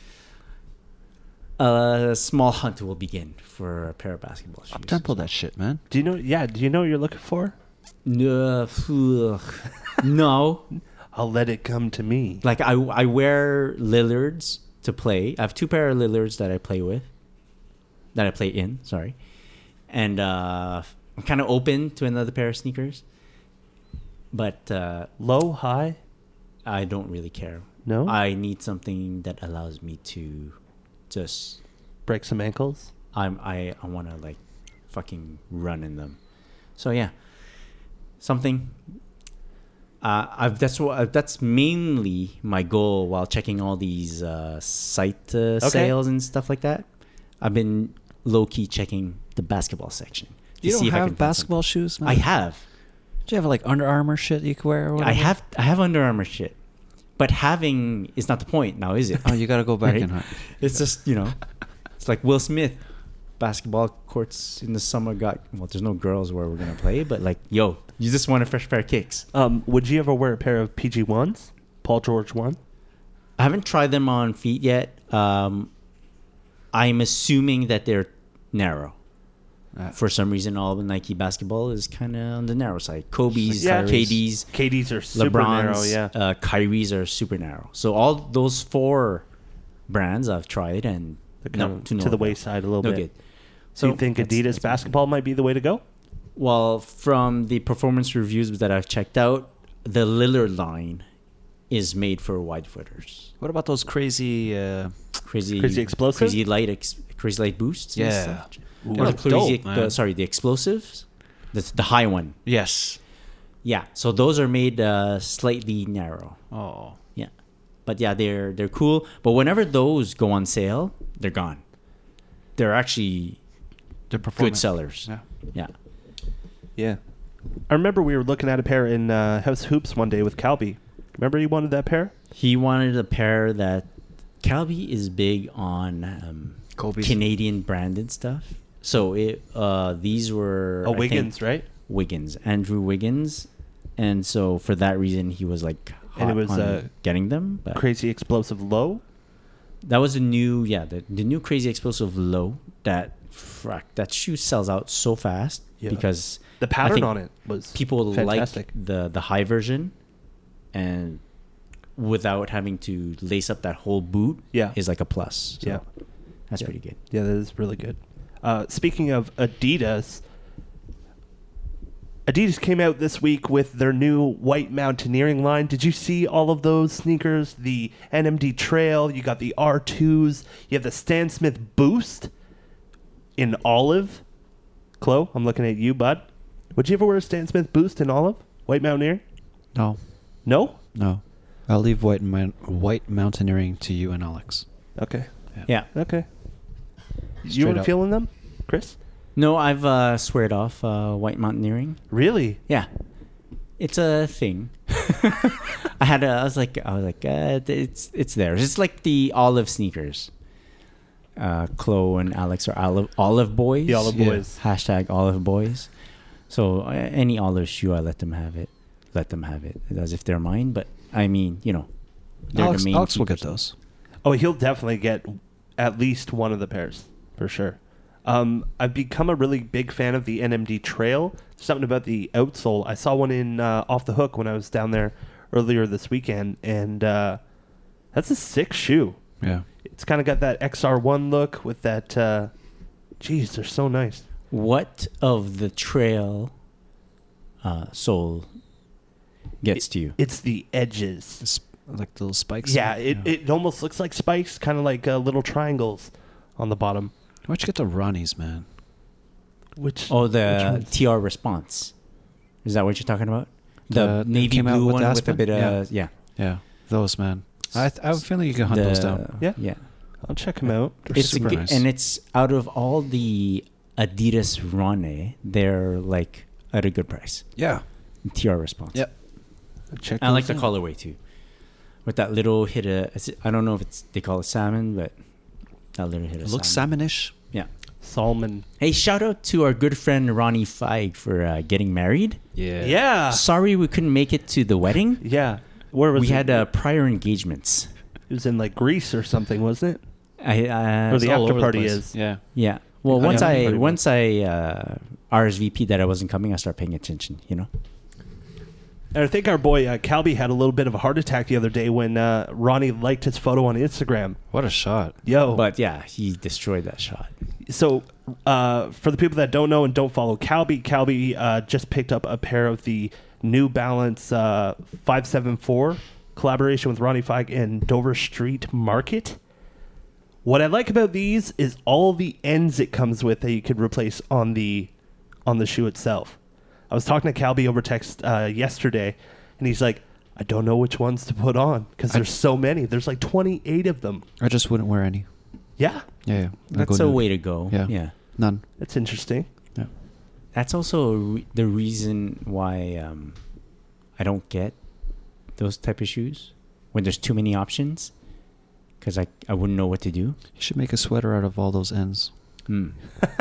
a small hunt will begin for a pair of basketball shoes. Up-tempo that shit, man. Do you know? Yeah. Do you know what you're looking for? No, ugh. no. I'll let it come to me. Like I I wear Lillards to play. I have two pair of Lillards that I play with. That I play in, sorry. And uh, I'm kind of open to another pair of sneakers. But uh, Low, high? I don't really care. No? I need something that allows me to just Break some ankles? I'm I I want to like fucking run in them. So yeah. Something uh, I've that's what that's mainly my goal while checking all these uh, site uh, Okay. sales and stuff like that. I've been low key checking the basketball section. to You don't see if I can have find basketball shoes, man? something. I have. Do you have like Under Armour shit you can wear or whatever? I have I have Under Armour shit. But having is not the point now, is it? Oh, you got to go back Right? and hunt. It's just, you know, it's like Will Smith. Basketball courts in the summer got, well, there's no girls where we're going to play, but like, yo, you just want a fresh pair of kicks. Um, would you ever wear a pair of P G ones? Paul George one? I haven't tried them on feet yet. Um, I'm assuming that they're narrow. Uh, For some reason, all the Nike basketball is kind of on the narrow side. Kobe's, Yeah. K D's, K Ds are super LeBron's, narrow, yeah. uh, Kyrie's are super narrow. So all those four brands I've tried and They're no, kind of to, no to the avail. wayside a little No bit. good. So you think that's- Adidas that's my basketball might be the way to go? Well, from the performance reviews that I've checked out, the Lillard line is made for wide footers. what about those crazy... Uh, Crazy, Crazy explosive? crazy light, ex, crazy light boosts. and Yeah. stuff. Ooh. Or the They're dope, crazy, man. the, sorry, the explosives, the the high one. yes. Yeah, so those are made uh, slightly narrow. Oh. Yeah, but yeah, they're they're cool. But whenever those go on sale, they're gone. They're actually They're good performing. sellers. Yeah. Yeah. Yeah. I remember we were looking at a pair in uh, House Hoops one day with Calby. Remember you wanted that pair? He wanted a pair that Calby is big on um, Kobe's. Canadian branded stuff. So it uh, these were Oh, I Wiggins, think, right? Wiggins, Andrew Wiggins, and so for that reason he was like hot And it was, on uh, getting them. But Crazy Explosive Low. that was the new yeah the, the new Crazy Explosive Low that frack, that shoe sells out so fast Yeah. because The I pattern think on it was people fantastic. like the the high version, and without having to lace up that whole boot Yeah. is like a plus. So Yeah. that's Yeah. pretty good. Yeah, that is really good. Uh, speaking of Adidas, Adidas came out this week with their new white mountaineering line. Did you see all of those sneakers? The N M D Trail, you got the R twos, you have the Stan Smith Boost in olive. Chloe, I'm looking at you, bud. Would you ever wear a Stan Smith Boost in olive? White mountaineering? No, No? no. I'll leave white man- white mountaineering to you and Alex. Okay. Yeah. Okay. you Straight were up. feeling them, Chris? No, I've uh, sweared off uh, white mountaineering. Really? Yeah, it's a thing. I had a, I was like, I was like, uh, it's it's there. It's like the olive sneakers. Uh, Chloe and Alex are olive olive boys. The olive Yeah. boys. Hashtag olive boys. So uh, any olive shoe, I let them have it. Let them have it as if they're mine. But I mean, you know, they're Alex, the main. Alex will get keepers. those. Oh, he'll definitely get at least one of the pairs for sure. Um, I've become a really big fan of the N M D Trail. Something about the outsole. I saw one in uh, Off the Hook when I was down there earlier this weekend, and uh, that's a sick shoe. Yeah. It's kind of got that X R one look with that. Uh, geez, they're so nice. What of the trail uh, sole gets to you? It's the edges. It's like the little spikes. Yeah, it, it almost looks like spikes, kind of like uh, little triangles on the bottom. Why'd you get the Ronnies, man? Which Oh, which the ones? T R Response. Is that what you're talking about? The Uh, they navy came out blue with one with a Aspen? bit of Yeah. yeah. Yeah, those, man. I th- I have a feeling you can hunt The- those down. Yeah. yeah. I'll check them out. They're It's a super good, nice. and it's out of all the Adidas Run, they're like at a good price. Yeah. T R Response. Yep. Check I like the those out. colorway too, with that little hit of. is it- I don't know if it's they call it salmon, but that little hit of It looks salmon. salmonish. Yeah. Salmon. Hey, shout out to our good friend Ronnie Feig for uh, getting married. Yeah. Yeah. Sorry we couldn't make it to the wedding. Yeah. Where was We it? had uh, prior engagements. It was in like Greece or something, wasn't it? I, uh, Or the all after over the party place. is. Yeah. yeah. Well, Yeah, once yeah, I pretty much. once I uh, R S V P'd that I wasn't coming, I started paying attention. You know. And I think our boy uh, Calby had a little bit of a heart attack the other day when uh, Ronnie liked his photo on Instagram. What a shot. Yo. But yeah, he destroyed that shot. So, uh, for the people that don't know and don't follow Calby, Calby uh, just picked up a pair of the New Balance uh, five seven four collaboration with Ronnie Feig and Dover Street Market. What I like about these is all the ends it comes with that you could replace on the on the shoe itself. I was talking to Calby over text uh, yesterday, and he's like, I don't know which ones to put on because I- there's so many. There's like twenty-eight of them. I just wouldn't wear any. Yeah, Yeah, yeah. I'd That's go a nude. way to go. Yeah. Yeah. None. that's interesting. Yeah. That's also a re- the reason why um, I don't get those type of shoes when there's too many options, because I I wouldn't know what to do. You should make a sweater out of all those ends. Hmm.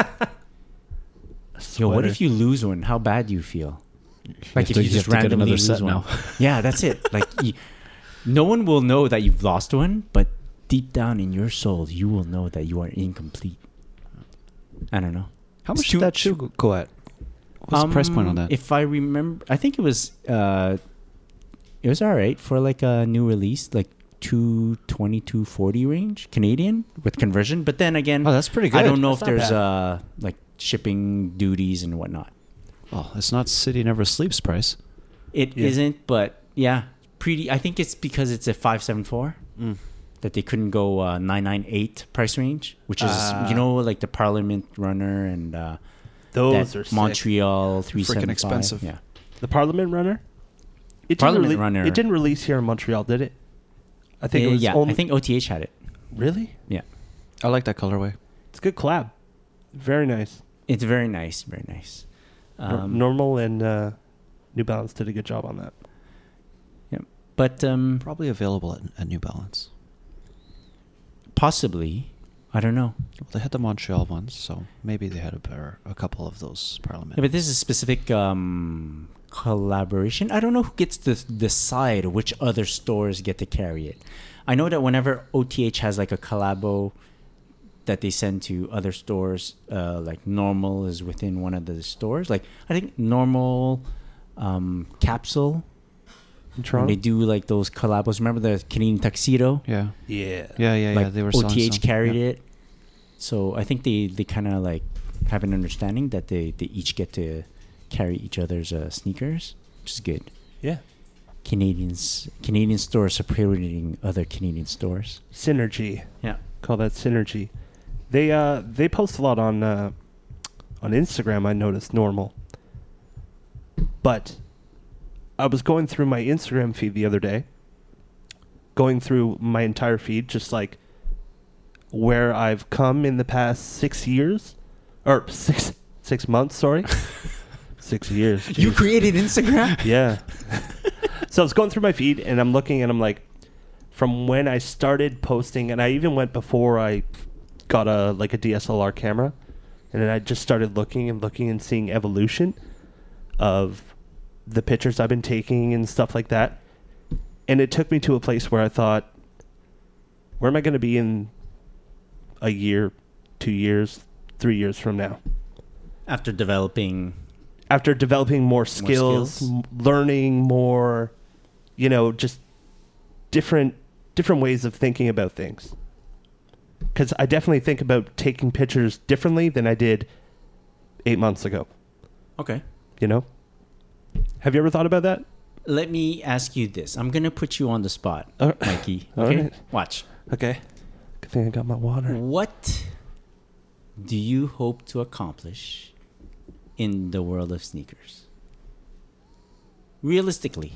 A Yo, what sweater. if you lose one? How bad do you feel? Like have if to- you you just have to get randomly another lose set one. now. Yeah, that's it. Like you, no one will know that you've lost one, but deep down in your soul, you will know that you are incomplete. I don't know. How It's much too- did that shoe go at? What's the price point on Um, that? If I remember, I think it was uh, it was all right for like a new release, like two twenty, two forty range Canadian with conversion. But then again, Oh, that's pretty good. I don't know That's if not there's bad. uh like shipping duties and whatnot. Oh, it's not City Never Sleeps price. It Yeah. not but yeah, pretty. I think it's because it's a five seven four Mm. that they couldn't go uh, nine nine eight price range, which is Ah. you know like the Parliament Runner and uh, Those that are sick. Montreal three seven five. expensive. Yeah. The Parliament Runner? It Parliament didn't rele- Runner. It didn't release here in Montreal, did it? I think Uh, it was yeah, only I think O T H had it. really. Yeah. I like that colorway. It's a good collab. Very nice. It's very nice, very nice. Nor- Um, Normal and uh, New Balance did a good job on that. yeah. But um, Probably available at, at New Balance. possibly, I don't know. Well, they had the Montreal ones, so maybe they had a pair, a couple of those Parliament. Yeah, but this is a specific um, collaboration. I don't know who gets to decide which other stores get to carry it. I know that whenever O T H has like a collabo that they send to other stores, uh, like Normal is within one of the stores. Like I think Normal, um, Capsule, In when Toronto. they do like those collabos. Remember the Canadian Tuxedo? yeah. Yeah. Yeah, yeah, like yeah. They were O selling T H some. carried Yeah. it. So I think they, they kind of like have an understanding that they, they each get to carry each other's uh, sneakers, which is good. Yeah. Canadians, Canadian stores supporting other Canadian stores. Synergy. Yeah. Call that synergy. They uh they post a lot on uh, on Instagram. I noticed Normal. But I was going through my Instagram feed the other day. Going through my entire feed, just like where I've come in the past six years, or six six months. Sorry, six years. You geez. created Instagram? Yeah. So I was going through my feed and I'm looking and I'm like, from when I started posting, and I even went before I got a like a D S L R camera, and then I just started looking and looking and seeing evolution of the pictures I've been taking and stuff like that. And it took me to a place where I thought, where am I going to be in a year, two years, three years from now? After developing. After developing more skills, skills. m- learning more, you know, just different different ways of thinking about things. Because I definitely think about taking pictures differently than I did eight months ago. Okay. You know? Have you ever thought about that? Let me ask you this. I'm going to put you on the spot, Uh, Mikey. all Okay? right. Watch. Okay. Good thing I got my water. What do you hope to accomplish in the world of sneakers? Realistically.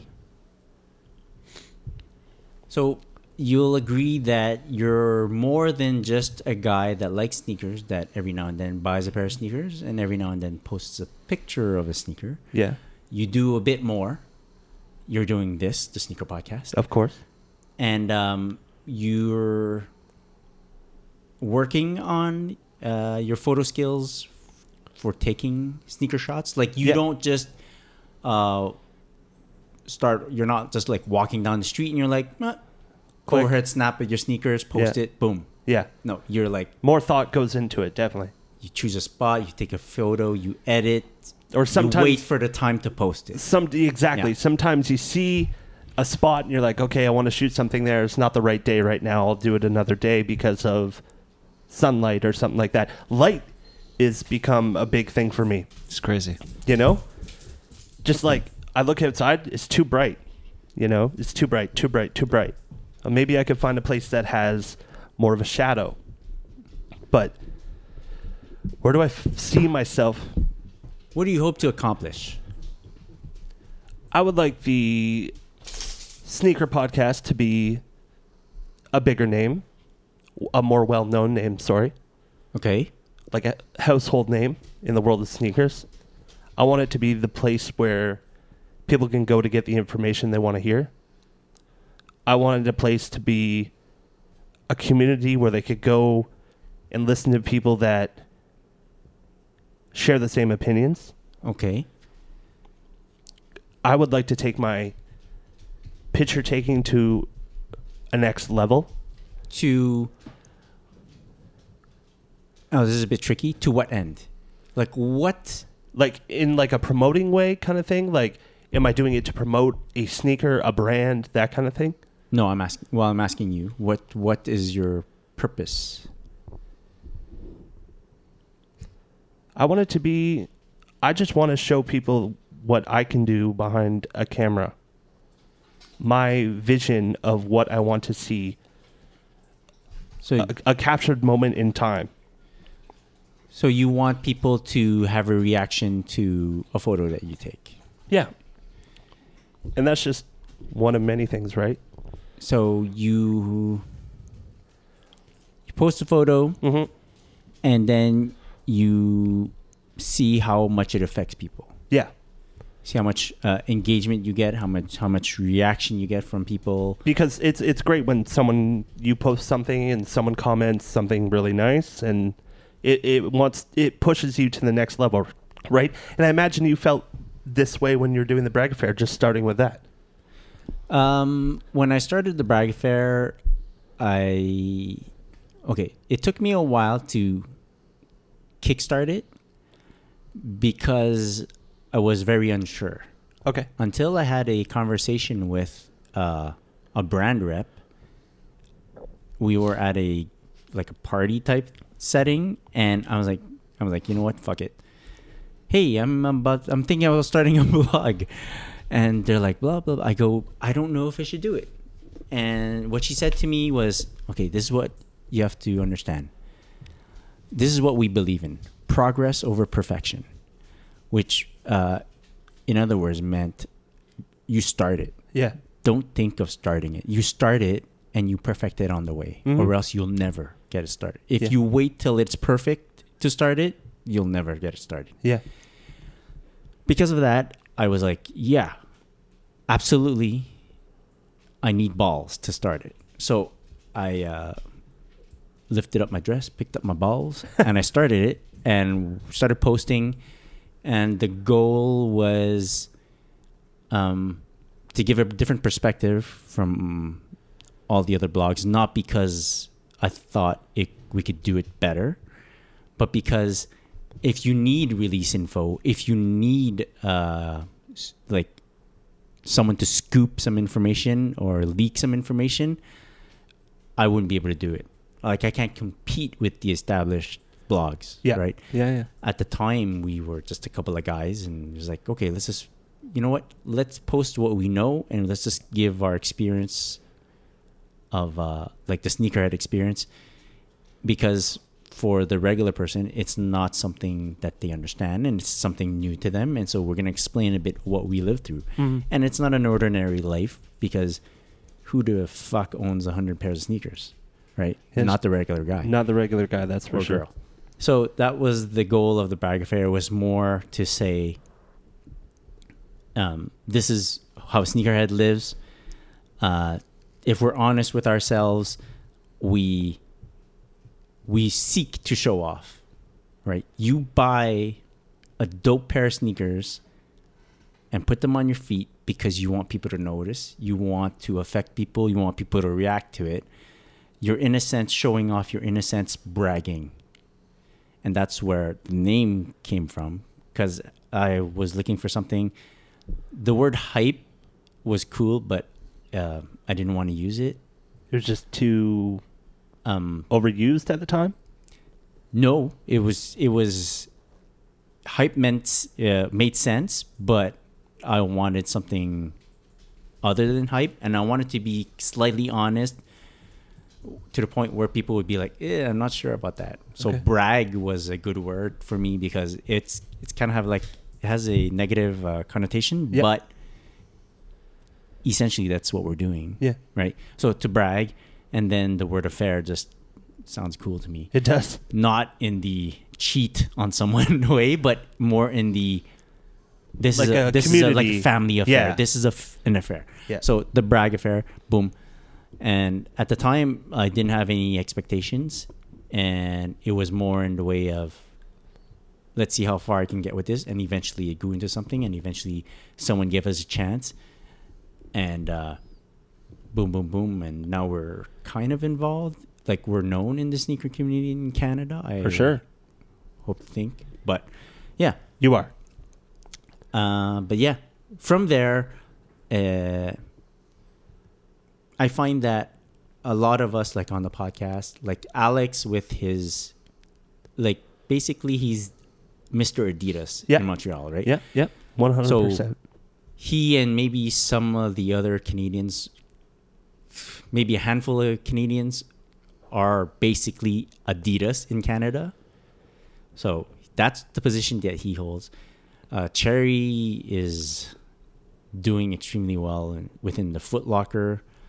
So you'll agree that you're more than just a guy that likes sneakers, that every now and then buys a pair of sneakers and every now and then posts a picture of a sneaker. Yeah, You do a bit more. You're doing this, the Sneaker Podcast. of course. And um, you're working on uh, your photo skills f- for taking sneaker shots. Like you Yeah. don't just uh, start. You're not just like walking down the street and you're like, eh, go Quick. ahead, snap at your sneakers, post Yeah. it, boom. Yeah. No, you're like More thought goes into it, definitely. you choose a spot, you take a photo, you edit, Or sometimes you wait for the time to post it. Some exactly. Yeah. Sometimes you see a spot and you're like, okay, I want to shoot something there. It's not the right day right now. I'll do it another day because of sunlight or something like that. Light is become a big thing for me. It's crazy. You know, just like I look outside, it's too bright. You know, it's too bright, too bright, too bright. Uh, maybe I could find a place that has more of a shadow. But where do I f- see myself? What do you hope to accomplish? I would like the Sneaker Podcast to be a bigger name, a more well-known name, sorry, Okay. like a household name in the world of sneakers. I want it to be the place where people can go to get the information they want to hear. I wanted a place to be a community where they could go and listen to people that share the same opinions. Okay. I would like to take my picture taking to a next level. To oh, this is a bit tricky. To what end? Like what? Like in like a promoting way kind of thing. Like, am I doing it to promote a sneaker, a brand, that kind of thing? No, I'm asking. Well, I'm asking you. What What is your purpose? I want it to be, I just want to show people what I can do behind a camera. My vision of what I want to see. So, A, a captured moment in time. so you want people to have a reaction to a photo that you take. Yeah. And that's just one of many things, right? So you you post a photo, Mm-hmm. and then you see how much it affects people. Yeah. See how much uh, engagement you get, how much how much reaction you get from people. Because it's it's great when someone you post something and someone comments something really nice, and it, it wants it pushes you to the next level, right? And I imagine you felt this way when you're doing the Bragg Affair, just starting with that. Um, when I started the Bragg Affair, I okay. It took me a while to kickstart it because I was very unsure Okay. until I had a conversation with uh, a brand rep. We were at a like a party type setting, and I was like, I was like, you know what, fuck it. Hey, I'm about, I'm thinking about starting a blog, and they're like, blah blah blah. I go, I don't know if I should do it. And what she said to me was, okay, this is what you have to understand. This is what we believe in: progress over perfection, which, uh, in other words, meant you start it. Yeah. Don't think of starting it. You start it and you perfect it on the way, Mhm. or else you'll never get it started. If Yeah. you wait till it's perfect to start it, you'll never get it started. Yeah. Because of that, I was like, yeah, absolutely. I need balls to start it. So I uh, lifted up my dress, picked up my balls, and I started it and started posting. And the goal was um, to give a different perspective from all the other blogs, not because I thought it, we could do it better, but because if you need release info, if you need uh, s- like someone to scoop some information or leak some information, I wouldn't be able to do it. Like I can't compete with the established blogs, Yeah. right? Yeah. Yeah. At the time, we were just a couple of guys, and it was like, okay, let's just, you know what? Let's post what we know, and let's just give our experience of uh, like the sneakerhead experience, because for the regular person, it's not something that they understand, and it's something new to them. And so we're going to explain a bit what we lived through. Mhm. And it's not an ordinary life, because who the fuck owns a hundred pairs of sneakers, right? Yes. Not the regular guy Not the regular guy, that's for or sure. girl. So that was the goal of the Bragg Affair, was more to say, um, this is how Sneakerhead lives. Uh, if we're honest with ourselves, we we seek to show off, right? You buy a dope pair of sneakers and put them on your feet because you want people to notice. You want to affect people. You want people to react to it. You're, in a sense, showing off. You're, in a sense, bragging. And that's where the name came from, because I was looking for something. The word hype was cool, but uh, I didn't want to use it. It was just too Um, overused at the time. no, it was it was hype meant uh, made sense, but I wanted something other than hype, and I wanted to be slightly honest, to the point where people would be like, "Yeah, I'm not sure about that." So Okay. brag was a good word for me, because it's it's kind of have like, it has a negative uh, connotation, Yeah. but essentially that's what we're doing. Yeah. Right. So to brag, and then the word affair just sounds cool to me. It does. Not in the cheat on someone way, but more in the this Like is a, a this is a, like community. a family affair. Yeah. This is a f- an affair. Yeah. So the Bragg Affair, boom. And at the time, I didn't have any expectations, and it was more in the way of, let's see how far I can get with this, and eventually it grew into something, and eventually someone gave us a chance, and uh, boom, boom, boom, and now we're kind of involved. Like, we're known in the sneaker community in Canada. I For sure. hope to think, but yeah. You are. Uh, but yeah, from there, uh, I find that a lot of us, like on the podcast, like Alex with his, like, basically he's Mister Adidas Yeah. in Montreal, right? Yeah. Yeah. one hundred percent. He and maybe some of the other Canadians, maybe a handful of Canadians, are basically Adidas in Canada. So that's the position that he holds. Uh, Cherry is doing extremely well in, within the Foot Locker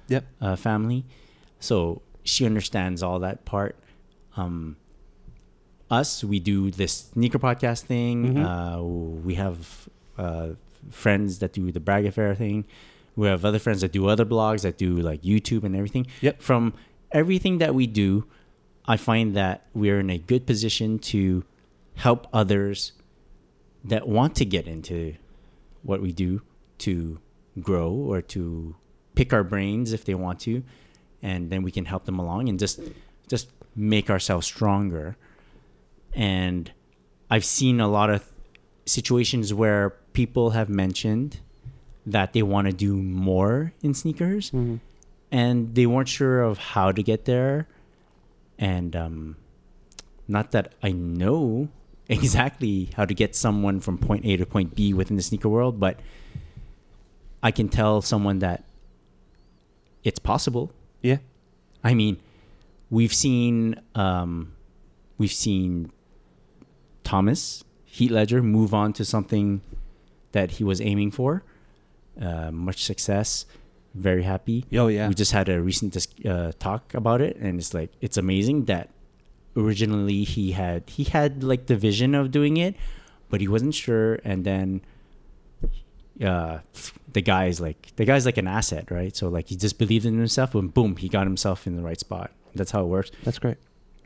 Yep. uh, family, so she understands all that part. Um, us, we do this sneaker podcast thing. Mhm. Uh, we have uh, friends that do the Brag Affair thing. We have other friends that do other blogs, that do like YouTube and everything. Yep. From everything that we do, I find that we're in a good position to help others that want to get into what we do to grow, or to pick our brains if they want to, and then we can help them along and just just make ourselves stronger. And I've seen a lot of situations where people have mentioned that they want to do more in sneakers, Mhm. and they weren't sure of how to get there. And um, not that I know exactly how to get someone from point A to point B within the sneaker world, but I can tell someone that it's possible. Yeah. I mean, we've seen um, we've seen Thomas Heath Ledger move on to something that he was aiming for. Uh, much success. Very happy. Oh, yeah. We just had a recent dis- uh, talk about it, and it's like it's amazing that originally he had he had like the vision of doing it, but he wasn't sure, and then uh, the guy's like the guy's like an asset, right? So like he just believed in himself, and boom, he got himself in the right spot. That's how it works. That's great.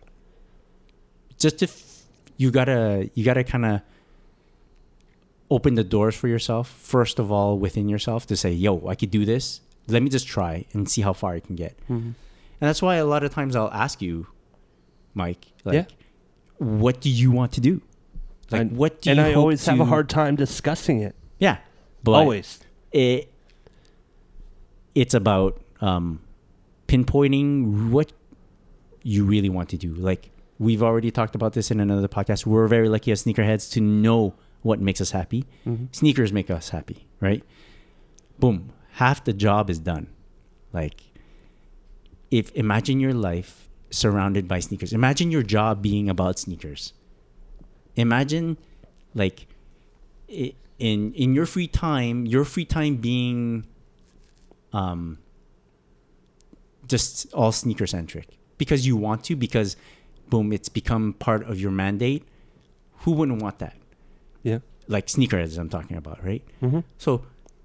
Just if you gotta you gotta kind of open the doors for yourself first of all within yourself to say, yo, I could do this. Let me just try and see how far I can get. Mhm. And that's why a lot of times I'll ask you, Mike, like, Yeah. what do you want to do? Like, and, what do and you I hope always have a to- hard time discussing it. Yeah, but Always. it it's about um, pinpointing what you really want to do. Like, we've already talked about this in another podcast. We're very lucky as sneakerheads to know what makes us happy. Mhm. Sneakers make us happy, right? Boom, half the job is done. Like, if imagine your life surrounded by sneakers. Imagine your job being about sneakers. Imagine, like, i- in in your free time, your free time being um just all sneaker centric because you want to, because boom, it's become part of your mandate. Who wouldn't want that? Yeah. Like sneakerheads I'm talking about, right? Mhm. So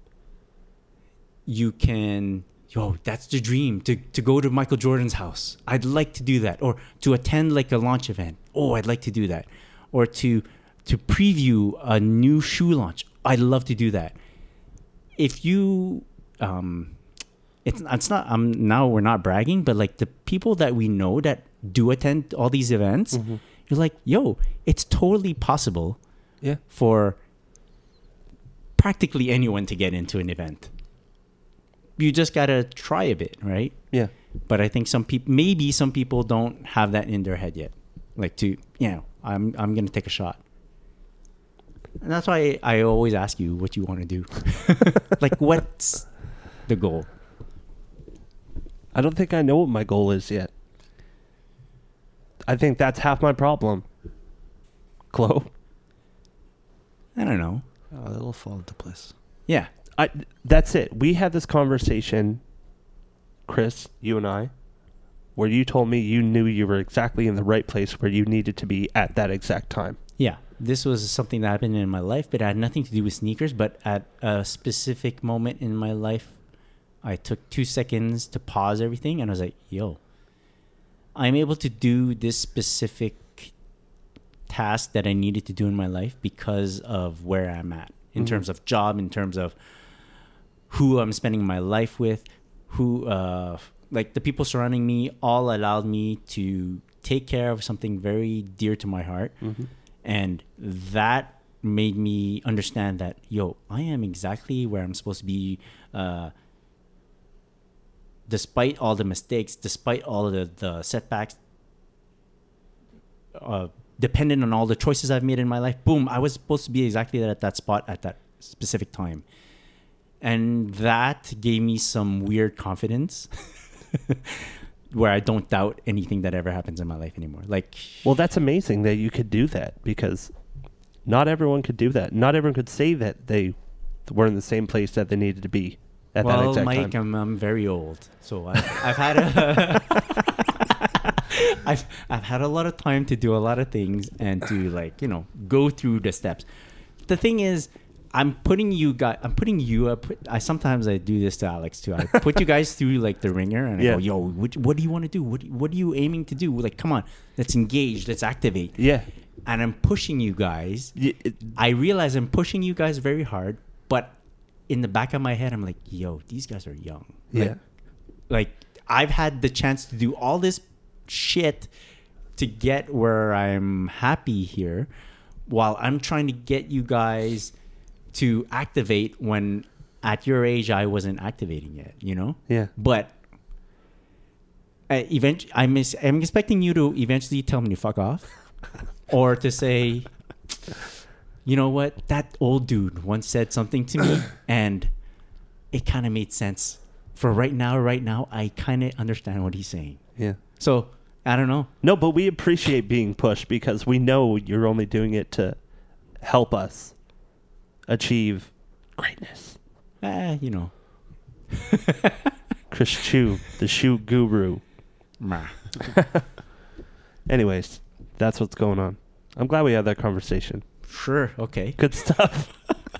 you can, yo, that's the dream, to, to go to Michael Jordan's house. I'd like to do that. Or to attend like a launch event. Oh, I'd like to do that. Or to to preview a new shoe launch. I'd love to do that. If you, um, it's it's not. Um, now we're not bragging, but like the people that we know that do attend all these events, Mhm. you're like, yo, it's totally possible Yeah. for practically anyone to get into an event. You just gotta try a bit, right? Yeah. But I think some people, maybe some people don't have that in their head yet. Like to, you know, I'm I'm gonna take a shot. And that's why I always ask you what you want to do. Like, what's the goal? I don't think I know what my goal is yet. I think that's half my problem. Chloe? I don't know. Oh, it'll fall into place. Yeah. I, that's it. We had this conversation, Chris, you and I, where you told me you knew you were exactly in the right place where you needed to be at that exact time. Yeah. This was something that happened in my life, but it had nothing to do with sneakers. But at a specific moment in my life, I took two seconds to pause everything, and I was like, yo, I'm able to do this specific task that I needed to do in my life because of where I'm at in Mhm. terms of job, in terms of who I'm spending my life with, who, uh, like the people surrounding me all allowed me to take care of something very dear to my heart. Mm-hmm. And that made me understand that, yo, I am exactly where I'm supposed to be, uh, despite all the mistakes, despite all of the, the setbacks, uh, dependent on all the choices I've made in my life. Boom, I was supposed to be exactly at that spot at that specific time. And that gave me some weird confidence where I don't doubt anything that ever happens in my life anymore. Like, Well, that's amazing that you could do that, because not everyone could do that. Not everyone could say that they were in the same place that they needed to be at well, that exact Mike, time. I'm, I'm very old, so I've, I've had a I've I've had a lot of time to do a lot of things and to like you know go through the steps. The thing is, I'm putting you guys. I'm putting you up. I sometimes I do this to Alex too. I put you guys through like the ringer, and I Yeah. go, "Yo, what, what do you want to do? What What are you aiming to do? Like, come on, let's engage. Let's activate." Yeah. And I'm pushing you guys. Y- it- I realize I'm pushing you guys very hard, but in the back of my head, I'm like, "Yo, these guys are young." Like, yeah. like I've had the chance to do all this shit to get where I'm happy here, while I'm trying to get you guys to activate when at your age I wasn't activating yet, you know? Yeah. But uh, event- I'm, mis- I'm expecting you to eventually tell me to fuck off or to say, you know what? That old dude once said something to me and it kind of made sense. For right now, right now, I kind of understand what he's saying. Yeah. So, I don't know. No, but we appreciate being pushed because we know you're only doing it to help us achieve greatness. Eh, you know. Chris Chu, the shoe guru. Meh. Anyways, that's what's going on. I'm glad we had that conversation. Sure. Okay. Good stuff.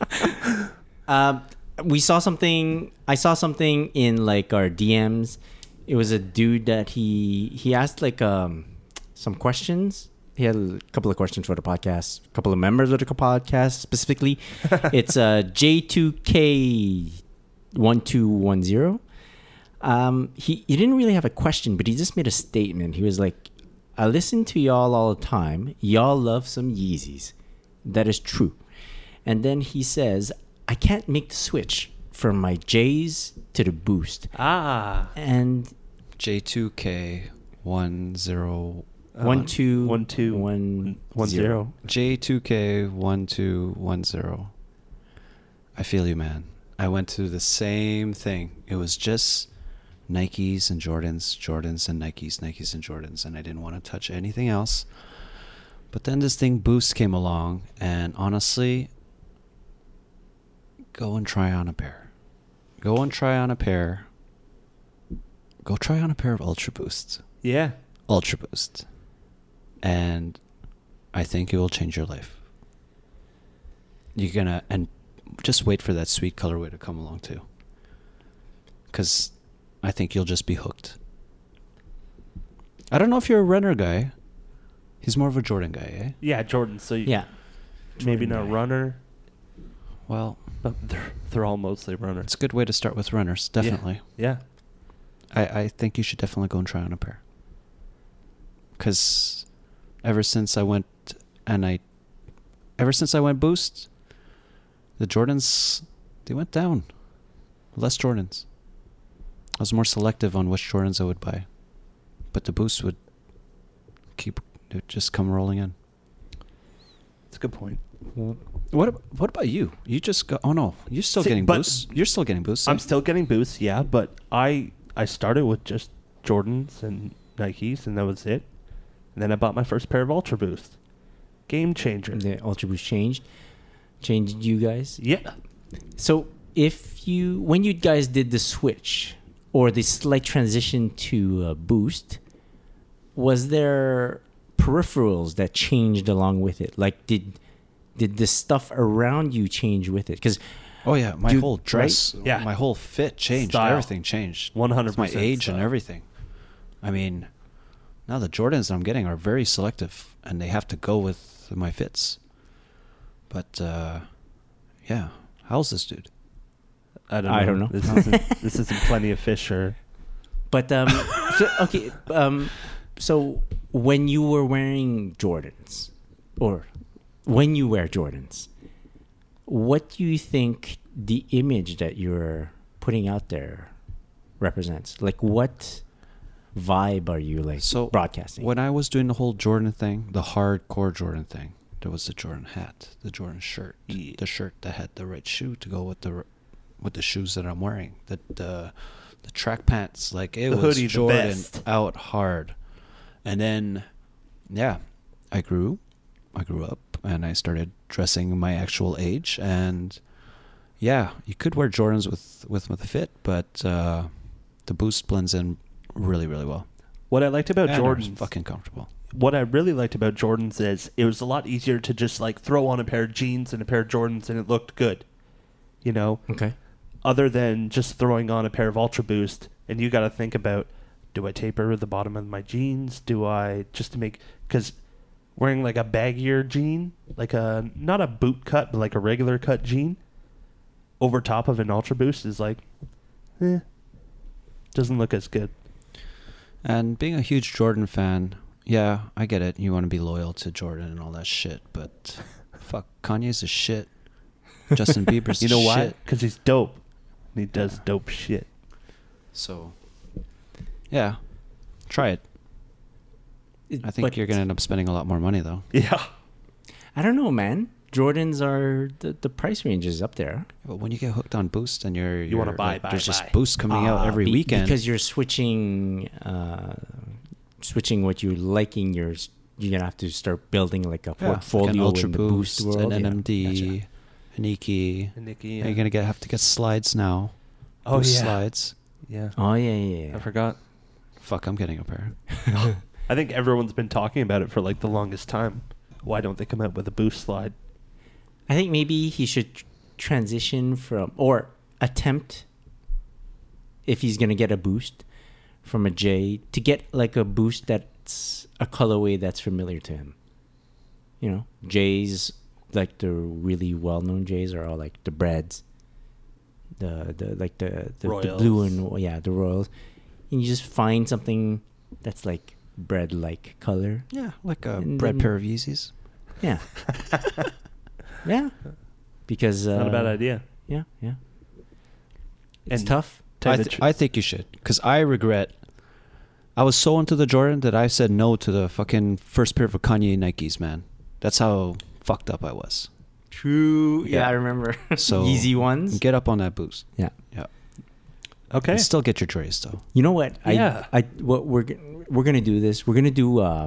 Um, we saw something. I saw something in like our D Ms. It was a dude that he he asked like um some questions. He had a couple of questions for the podcast. A couple of members of the podcast specifically. It's uh J two K one two one zero. Um, he he didn't really have a question, but he just made a statement. He was like, "I listen to y'all all the time. Y'all love some Yeezys. That is true." And then he says, "I can't make the switch from my J's to the Boost." Ah. And J two K one zero one two one two one one zero. J two K one two one zero. I feel you, man. I went through the same thing. It was just Nikes and Jordans, Jordans and Nikes, Nikes and Jordans, and I didn't want to touch anything else. But then this thing Boost came along, and honestly, go and try on a pair. Go and try on a pair. Go try on a pair of Ultra Boosts. Yeah. Ultra Boost. And I think it will change your life. You're gonna, and just wait for that sweet colorway to come along too. Because I think you'll just be hooked. I don't know if you're a runner guy. He's more of a Jordan guy, eh? Yeah, Jordan. So you, yeah, maybe Jordan not guy. runner, Well, but they're, they're all mostly runners. it's a good way to start with runners, definitely. Yeah. I, I think you should definitely go and try on a pair. Because ever since I went and I, ever since I went Boost, the Jordans, they went down. Less Jordans. I was more selective on which Jordans I would buy. But the Boost would keep, it would just come rolling in. That's a good point. What ab- What about you? You just got, oh no, you're still See, getting but- Boosts. You're still getting Boosts. I'm eh? still getting boosts, yeah, but I I started with just Jordans and Nikes, and that was it. And then I bought my first pair of Ultra Boost. Game changer. The Ultra Boost changed, changed you guys. Yeah. So if you, when you guys did the switch or the slight transition to uh, Boost, was there peripherals that changed along with it? Like did did the stuff around you change with it? Because Oh yeah, my Dude, whole dress, Yeah. my whole fit changed. Style. Everything changed. one hundred My percent age and style. everything. I mean, now the Jordans I'm getting are very selective, and they have to go with my fits. But uh, yeah, how's this dude? I don't know. I don't know. This isn't, this isn't Plenty of Fish or... But um, so, okay, um, so when you were wearing Jordans, or when you wear Jordans, what do you think the image that you're putting out there represents? Like, what vibe are you like So broadcasting? when I was doing the whole Jordan thing, the hardcore Jordan thing, there was the Jordan hat, the Jordan shirt, Yeah. the shirt that had the right shoe to go with the r- with the shoes that I'm wearing, the the, the track pants, like it The was hoodie, the Jordan vest. out hard. And then, yeah, I grew, I grew up, and I started dressing my actual age, and Yeah, you could wear Jordans with with with a fit, but uh, the Boost blends in really really well. What I liked about And they're Jordans, fucking comfortable. what I really liked about Jordans is it was a lot easier to just like throw on a pair of jeans and a pair of Jordans and it looked good. You know, Okay. other than just throwing on a pair of Ultra Boost, and you got to think about, do I taper the bottom of my jeans? Do I just to make because wearing like a baggier jean, like a not a boot cut, but like a regular cut jean over top of an Ultra Boost is like, eh, doesn't look as good. And being a huge Jordan fan, yeah, I get it. You want to be loyal to Jordan and all that shit, but fuck, Kanye's a shit. Justin Bieber's You know a why? shit. Because he's dope. And he does dope shit. So, yeah, try it. I think But you're gonna end up spending a lot more money though. Yeah. I don't know, man. Jordans are the, the price range is up there. But when you get hooked on Boost and you're, You wanna you're, buy, like, buy, there's buy. just Boost coming out Ah, every be- weekend. because you're switching, uh, switching what you're liking. You're s- you're gonna have to start building like a Yeah, like portfolio an Ultra in the Boost Boost, world. an Yeah, N M D, gotcha. a Nike. And Nikki. You're gonna get have to get slides now. Oh, Boost yeah. slides. Yeah. Oh yeah, yeah. yeah. I forgot. Fuck, I'm getting a pair. I think everyone's been talking about it for like the longest time. Why don't they come out with a Boost slide? I think maybe he should tr- transition from or attempt if he's gonna get a Boost from a J to get like a Boost that's a colorway that's familiar to him. You know, J's like the really well-known J's are all like the Breads, the the like the the, the blue and yeah the Royals, and you just find something that's like bread-like color. Yeah, like a And bread then- pair of Yeezys. Yeah. Yeah. Because uh, Not a bad idea. Yeah, yeah. It's And tough. Tell I, you the th- tr- I think you should, because I regret. I was so into the Jordan that I said no to the fucking first pair of Kanye Nikes, man. That's how fucked up I was. True. Yeah, Yeah. I remember. So Easy ones. Get up on that Boost. Yeah. Yeah. Okay. And still get your Dre's though. You know what? I, Yeah. I what we're g- we're gonna do this. We're gonna do uh,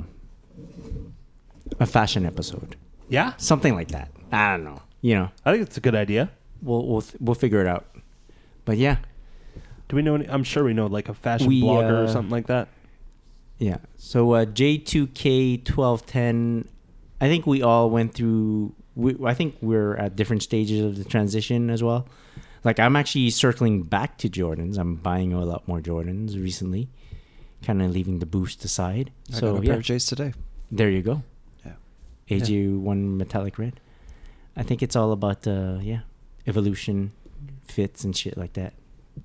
a fashion episode, Yeah. something like that. I don't know. You know, I think it's a good idea. we'll we'll th- we'll figure it out. But yeah, Do we know any? I'm sure we know like a fashion We, blogger or uh, something like that. yeah. So uh, J two K twelve ten. I think we all went through. We, I think we're at different stages of the transition as well. Like I'm actually circling back to Jordans. I'm buying a lot more Jordans recently, kind of leaving the Boost aside. I so got a yeah, pair of J's today. there you go. Yeah. A J one metallic red. I think it's all about uh yeah, evolution, fits and shit like that.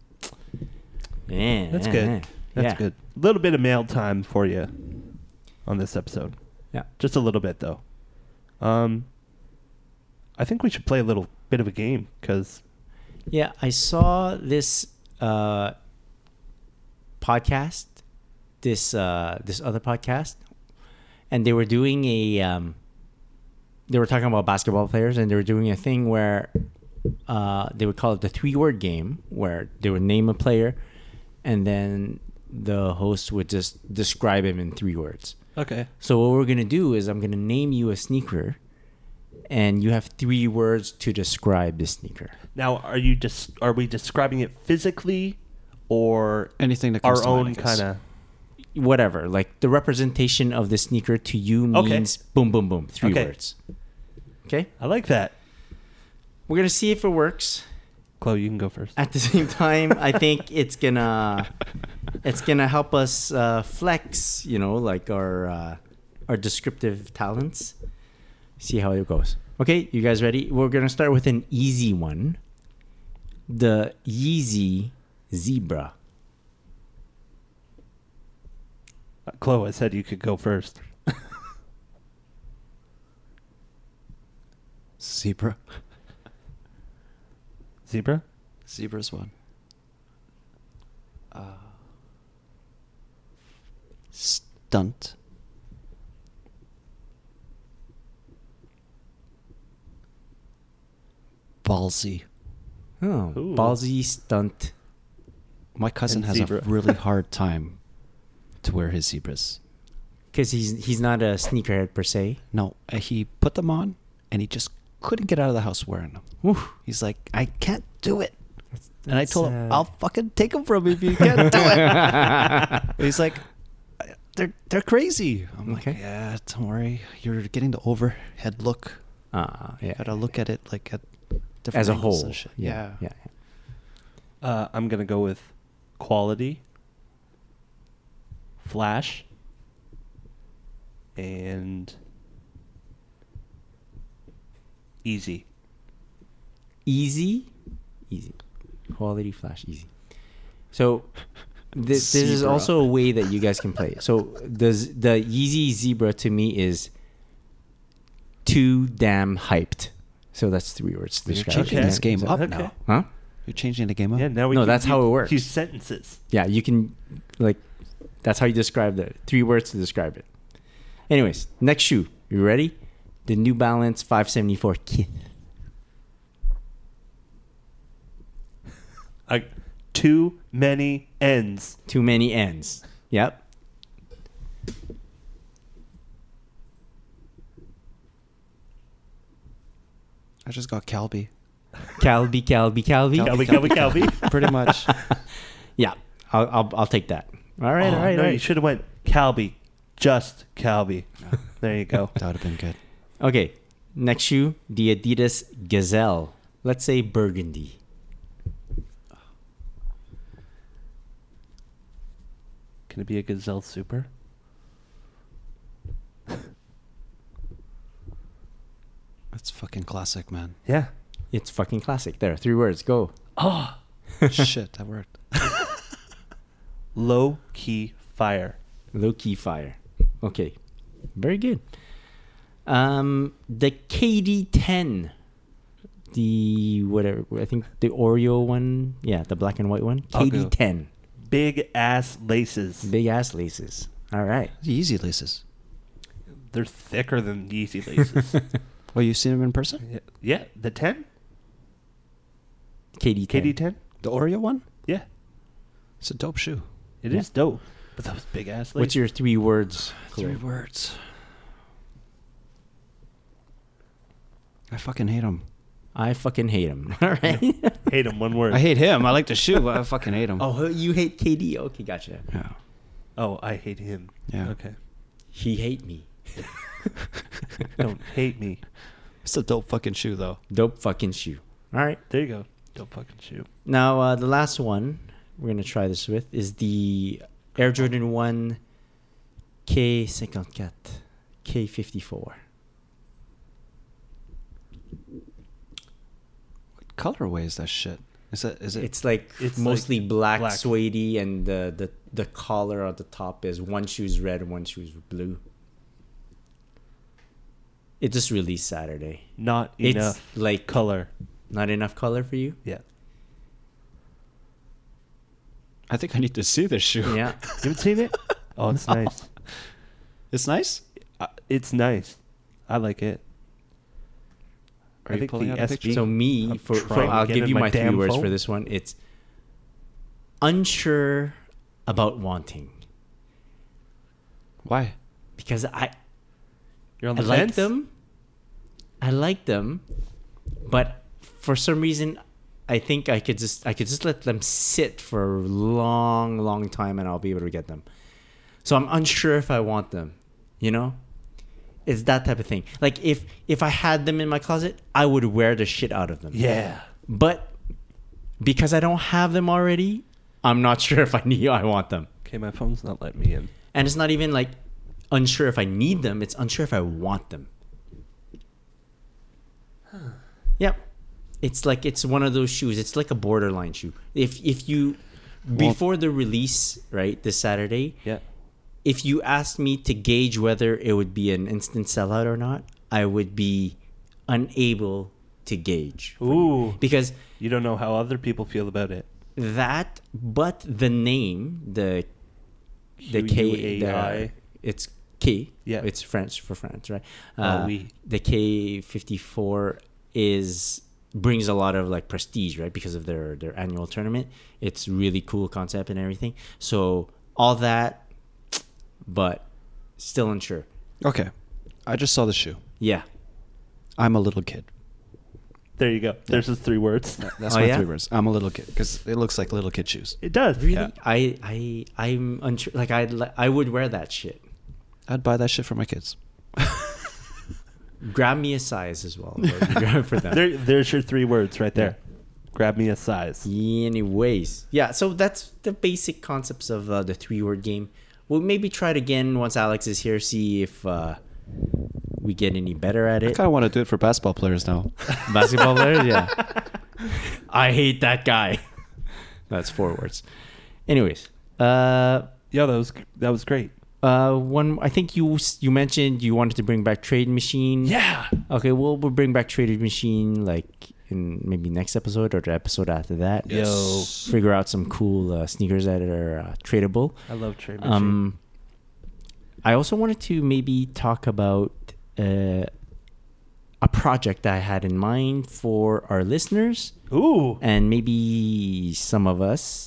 Yeah, That's yeah, good. yeah. That's Yeah. good. A little bit of mail time for you on this episode. Yeah. Just a little bit though. Um, I think we should play a little bit of a game because Yeah, I saw this uh podcast, this uh this other podcast, and they were doing a um they were talking about basketball players, and they were doing a thing where uh they would call it the three word game, where they would name a player and then the host would just describe him in three words. okay. So what we're gonna do is I'm gonna name you a sneaker, and you have three words to describe the sneaker. Now, are you just are we describing it physically or Anything that comes our to mind, own I guess. kind of? Whatever, like the representation of the sneaker to you Okay. means boom, boom, boom, three Okay. words. Okay, I like that. we're gonna see if it works. Chloe, you can go first. At the same time, I think it's gonna it's gonna help us uh, flex, you know, like our uh, our descriptive talents. See how it goes. Okay, you guys ready? We're gonna start with an easy one. The Yeezy Zebra. Uh, Chloe, I said you could go first. Zebra. Zebra? Zebra's one. Uh, stunt. Ballsy. Oh, Ooh. ballsy stunt. My cousin And has zebra. a really hard time to wear his zebras. Because he's he's not a sneakerhead per se. No, uh, he put them on and he just couldn't get out of the house wearing them. Oof. He's like, I can't do it. And I That's, told him, uh, I'll fucking take them from you if you can't do it. He's like, they're they're crazy. I'm Okay. like, yeah, don't worry. You're getting the overhead look. Uh, yeah. You gotta look at it like at different As a angles whole. and shit. Yeah. Yeah. Yeah. Uh, I'm gonna go with quality, flash, and easy. Easy. Easy. Quality, flash, easy. So th- this is Zebra. also a way that you guys can play it. So the z- the Yeezy Zebra to me is too damn hyped. So that's three words to You're describe changing it. this game So- up Okay. now. Huh? You're changing the game up. Yeah, now we No, can that's how u- it works. Use sentences. Yeah, you can like that's how you describe the three words to describe it. Anyways, next shoe. You ready? The New Balance five seventy-four Kith. I, too many ends. Too many ends. Yep. I just got Calby. Calby, Calby, Calby. Calvi, Calvi, Calvi. Pretty much. Yeah, I'll, I'll I'll take that. All right, Oh, all right, no, all you right. should have went Calvi, just Calvi. There you go. That would have been good. Okay, next shoe, the Adidas Gazelle. Let's say burgundy. Can it be a Gazelle Super? That's fucking classic, man. Yeah. It's fucking classic. There, three words. Go. Oh, Shit, that worked. low key fire. Low key fire. Okay, very good. Um, the K D ten, the whatever I think the Oreo one. Yeah, the black and white one. I'll K D go. ten. Big ass laces. Big ass laces. All right. Easy laces. They're thicker than Yeezy laces. Oh, you've seen them in person? yeah. yeah, the ten? K D ten. K D ten? The Oreo one? Yeah. It's a dope shoe. It is Yeah. dope. But those big ass laces. What's your three words? Three Cool. words. I fucking hate him. I fucking hate him. All right. Hate them, one word. I hate him. I like the shoe, but I fucking hate him. Oh, you hate K D? Okay, gotcha. Yeah. Oh, I hate him. Yeah. Okay. He hate me. Don't hate me. It's a dope fucking shoe, though. Dope fucking shoe. All right. There you go. Dope fucking shoe. Now, uh, the last one we're going to try this with is the Air Jordan one K fifty-four. K fifty-four. What colorway is that shit? Is it? Is it? It's like It's mostly like black, black. suede, and the, the, the collar at the top is one shoe's red and one shoe's blue. It just released Saturday. Not It's enough like color. not enough color for you? Yeah. I think I need to see this shoe. Yeah. You haven't seen it? Oh, it's nice. It's nice. Uh, it's nice. I like it. Are I you think pulling the out a S B picture? So me, I'm for, for trying to I'll get give in you my my three damn words for phone. this one. It's unsure about wanting. Why? Because I You're on I the like fence? them. I like them, but for some reason, I think I could just I could just let them sit for a long, long time, and I'll be able to get them. So I'm unsure if I want them. You know, it's that type of thing. Like if if I had them in my closet, I would wear the shit out of them. Yeah. But because I don't have them already, I'm not sure if I need I want them. Okay, my phone's not letting me in. And it's not even like unsure if I need them, it's unsure if I want them. Yep. It's like it's one of those shoes. It's like a borderline shoe. If if you before the release, right, this Saturday, Yeah. if you asked me to gauge whether it would be an instant sellout or not, I would be unable to gauge. Ooh. Because You don't know how other people feel about it. that, but the name, the the K, Q U A I. the, it's K. Yeah. It's French for France, right? Oh, Uh, oui. The K fifty-four is brings a lot of like prestige, right? Because of their their annual tournament. It's really cool concept and everything. So all that, but still unsure. Okay. I just saw the shoe. Yeah. I'm a little kid. There you go. There's his three words. That- That's Oh, my yeah? three words. I'm a little kid because it looks like little kid shoes. It does. Really? Yeah. I I I'm unsure. Like I I would wear that shit. I'd buy that shit for my kids. Grab me a size as well. Grab for them. There, there's your three words right there. Grab me a size. Anyways, yeah. So that's the basic concepts of uh, the three-word game. We'll maybe try it again once Alex is here. See if uh, we get any better at I it. kind of want to do it for basketball players now. Basketball players, yeah. I hate that guy. That's four words. Anyways, uh, Yeah, that was that was great. uh, one. I think you you mentioned you wanted to bring back Trade Machine. Yeah. Okay, we'll we'll bring back Trade Machine like in maybe next episode or the episode after that. Yo. Figure out some cool uh, sneakers that are uh, tradable. I love trade machine. Um, I also wanted to maybe talk about uh, a project I had in mind for our listeners Ooh. and maybe some of us.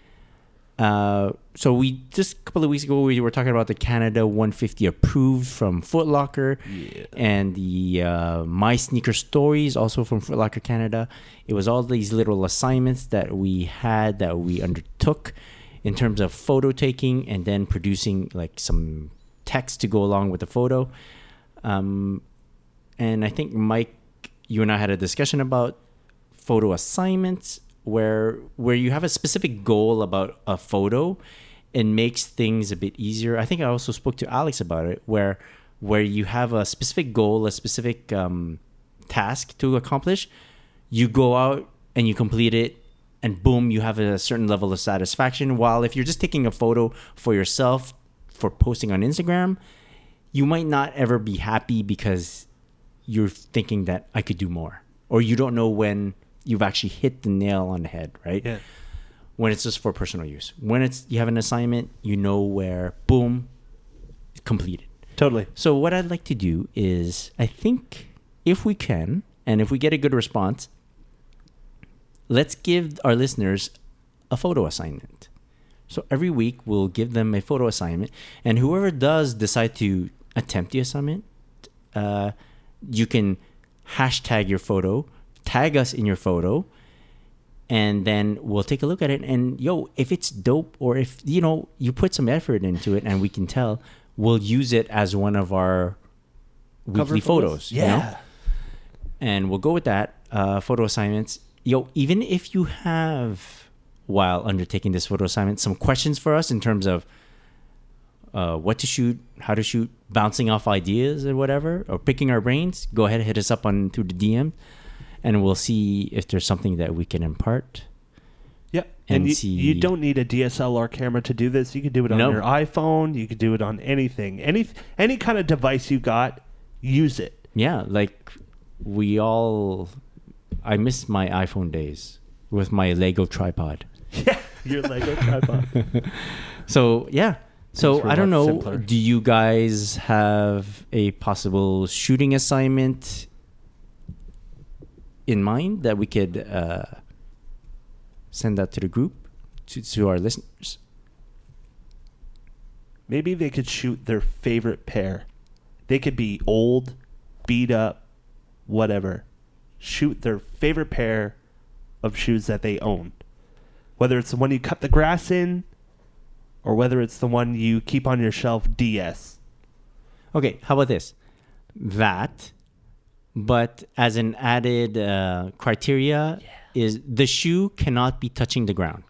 Uh, so we just a couple of weeks ago we were talking about the Canada one fifty approved from Foot Locker, Yeah. and the uh, My Sneaker Stories also from Foot Locker Canada. It was all these little assignments that we had that we undertook in terms of photo taking and then producing like some text to go along with the photo. Um, and I think Mike, you and I had a discussion about photo assignments where where you have a specific goal about a photo. It makes things a bit easier. I think I also spoke to Alex about it, where where you have a specific goal, a specific um, task to accomplish. You go out and you complete it, and boom, you have a certain level of satisfaction. While if you're just taking a photo for yourself for posting on Instagram, you might not ever be happy because you're thinking that I could do more, or you don't know when you've actually hit the nail on the head, right? Yeah. When it's just for personal use. When it's you have an assignment, you know where, boom, it's completed. Totally. So what I'd like to do is, I think if we can, and if we get a good response, let's give our listeners a photo assignment. So every week we'll give them a photo assignment, and whoever does decide to attempt the assignment, uh, you can hashtag your photo, tag us in your photo, and then we'll take a look at it. And yo, if it's dope, or if you know you put some effort into it, and we can tell, we'll use it as one of our Cover weekly photos? photos. You Yeah. know? And we'll go with that. Uh, photo assignments. Yo, even if you have, while undertaking this photo assignment, some questions for us in terms of uh, what to shoot, how to shoot, bouncing off ideas or whatever, or picking our brains, go ahead and hit us up on through the D M, and we'll see if there's something that we can impart. Yeah. And And, you, see- you don't need a D S L R camera to do this. You can do it on No. your iPhone. You can do it on anything. Any any kind of device you got, use it. Yeah, like we all, I miss my iPhone days with my Lego tripod. Yeah. Your Lego tripod. So yeah. So Things were I don't a lot know. simpler. Do you guys have a possible shooting assignment in mind that we could uh, send that to the group, to, to our listeners? Maybe they could shoot their favorite pair. They could be old, beat up, whatever. Shoot their favorite pair of shoes that they own. Whether it's the one you cut the grass in, or whether it's the one you keep on your shelf, D S. Okay, how about this? That, but as an added uh, criteria, is the shoe cannot be touching the ground.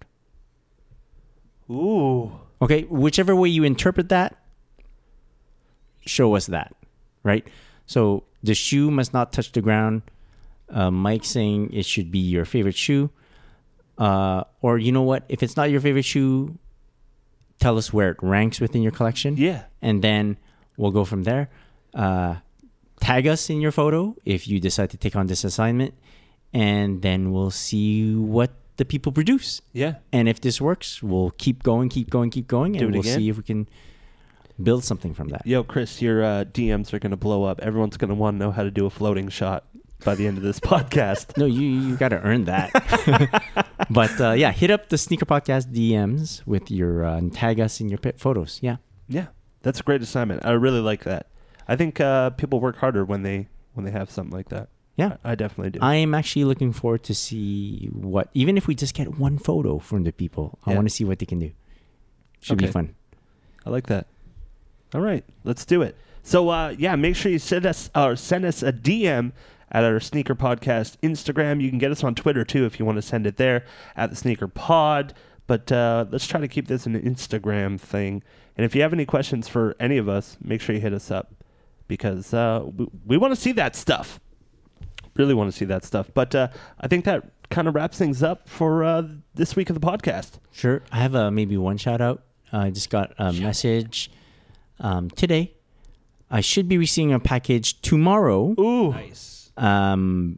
Ooh. Okay, whichever way you interpret that, show us that, right? So the shoe must not touch the ground. Uh, Mike saying it should be your favorite shoe. Uh, or you know what? If it's not your favorite shoe, tell us where it ranks within your collection. Yeah. And then we'll go from there. Uh, tag us in your photo if you decide to take on this assignment. And then we'll see what the people produce. Yeah. And if this works, we'll keep going, keep going, keep going. Do And it we'll again. see if we can build something from that. Yo, Chris, your uh, D Ms are going to blow up. Everyone's going to want to know how to do a floating shot by the end of this podcast. No, you you got to earn that. But uh, yeah, hit up the Sneaker Podcast D Ms with your uh, and tag us in your pit photos. Yeah. Yeah. That's a great assignment. I really like that. I think uh, people work harder when they when they have something like that. Yeah. I, I definitely do. I am actually looking forward to see what, even if we just get one photo from the people, I Yeah. want to see what they can do. Should be Okay. fun. I like that. All right, let's do it. So, uh, yeah, make sure you send us or send us a D M at our Sneaker Podcast Instagram. You can get us on Twitter, too, if you want to send it there, at the Sneaker Pod. But uh, let's try to keep this an Instagram thing. And if you have any questions for any of us, make sure you hit us up. Because uh, we, we want to see that stuff. Really want to see that stuff. But uh, I think that kind of wraps things up for uh, this week of the podcast. Sure. I have uh, maybe one shout out. I just got a message um, today. I should be receiving a package tomorrow. Ooh. Nice. Um,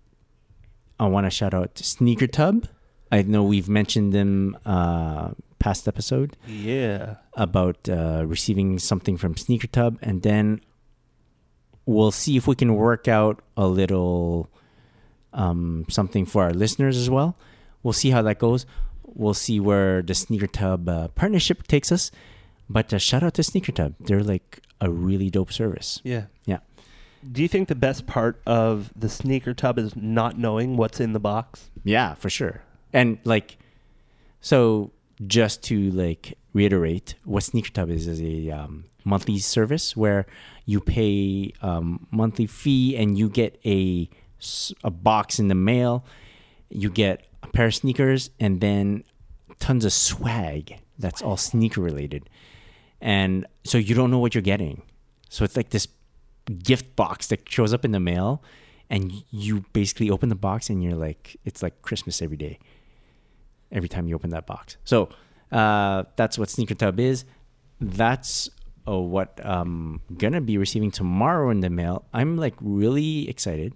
I want to shout out to Sneaker Tub. I know we've mentioned them uh, past episode Yeah. about uh, receiving something from Sneaker Tub, and then we'll see if we can work out a little um, something for our listeners as well. We'll see how that goes. We'll see where the Sneaker Tub uh, partnership takes us. But uh, shout out to Sneaker Tub. They're like a really dope service. Yeah. Yeah. Do you think the best part of the Sneaker Tub is not knowing what's in the box? Yeah, for sure. And like, so just to like reiterate, what Sneaker Tub is is a um, monthly service where you pay um, monthly fee and you get a s- a box in the mail. You get a pair of sneakers and then tons of swag that's all sneaker related. And so you don't know what you're getting. So it's like this gift box that shows up in the mail, and you basically open the box and you're like, it's like Christmas every day, every time you open that box. So uh, that's what Sneaker Tub is. That's uh, what I'm gonna be receiving tomorrow in the mail. I'm like really excited.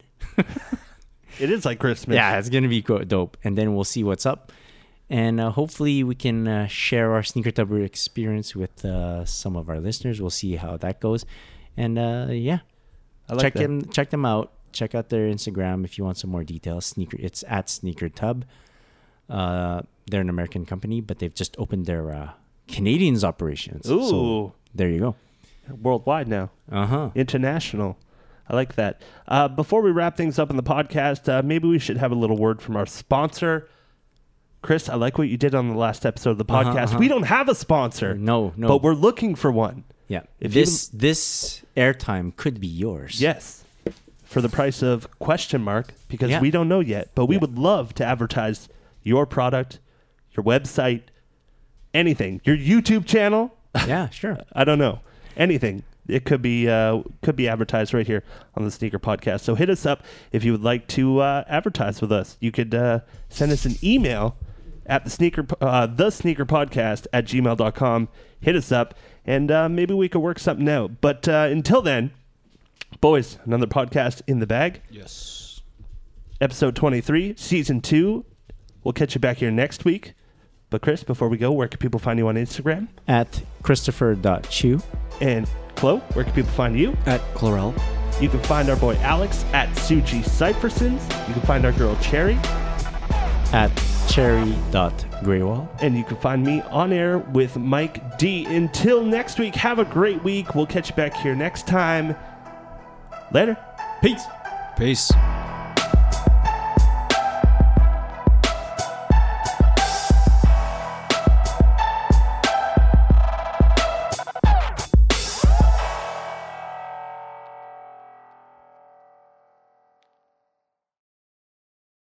It is like Christmas. Yeah, it's gonna be go- dope. And then we'll see what's up, and uh, hopefully we can uh, share our Sneaker Tub experience with uh, some of our listeners. We'll see how that goes, and uh, yeah, I like check that. them check them out. Check out their Instagram if you want some more details. Sneaker, it's at Sneaker Tub. Uh, they're an American company, but they've just opened their uh, Canadians operations. Ooh. So there you go. Worldwide now. Uh huh. International. I like that. Uh, before we wrap things up in the podcast, uh, maybe we should have a little word from our sponsor. Chris, I like what you did on the last episode of the Uh-huh, podcast. uh-huh. We don't have a sponsor, No, no. but we're looking for one. yeah. if this this airtime could be yours. Yes. For the price of question mark, because Yeah. we don't know yet, but we Yeah. would love to advertise your product, your website, anything, your YouTube channel. Yeah. Sure. I don't know. Anything. It could be uh, could be advertised right here on the Sneaker Podcast. So hit us up if you would like to uh, advertise with us. You could uh, send us an email at the sneaker uh, the sneaker podcast at gmail dot com. Hit us up, and uh, maybe we could work something out. But uh, until then, boys, another podcast in the bag. Yes. Episode twenty-three, season two. We'll catch you back here next week. But Chris, before we go, where can people find you on Instagram? At Christopher dot Chu. And Chloe, where can people find you? At Chlorel. You can find our boy Alex at Suji Cyphersons. You can find our girl Cherry. At Cherry dot Graywall. And you can find me on air with Mike D. Until next week, have a great week. We'll catch you back here next time. Later. Peace. Peace.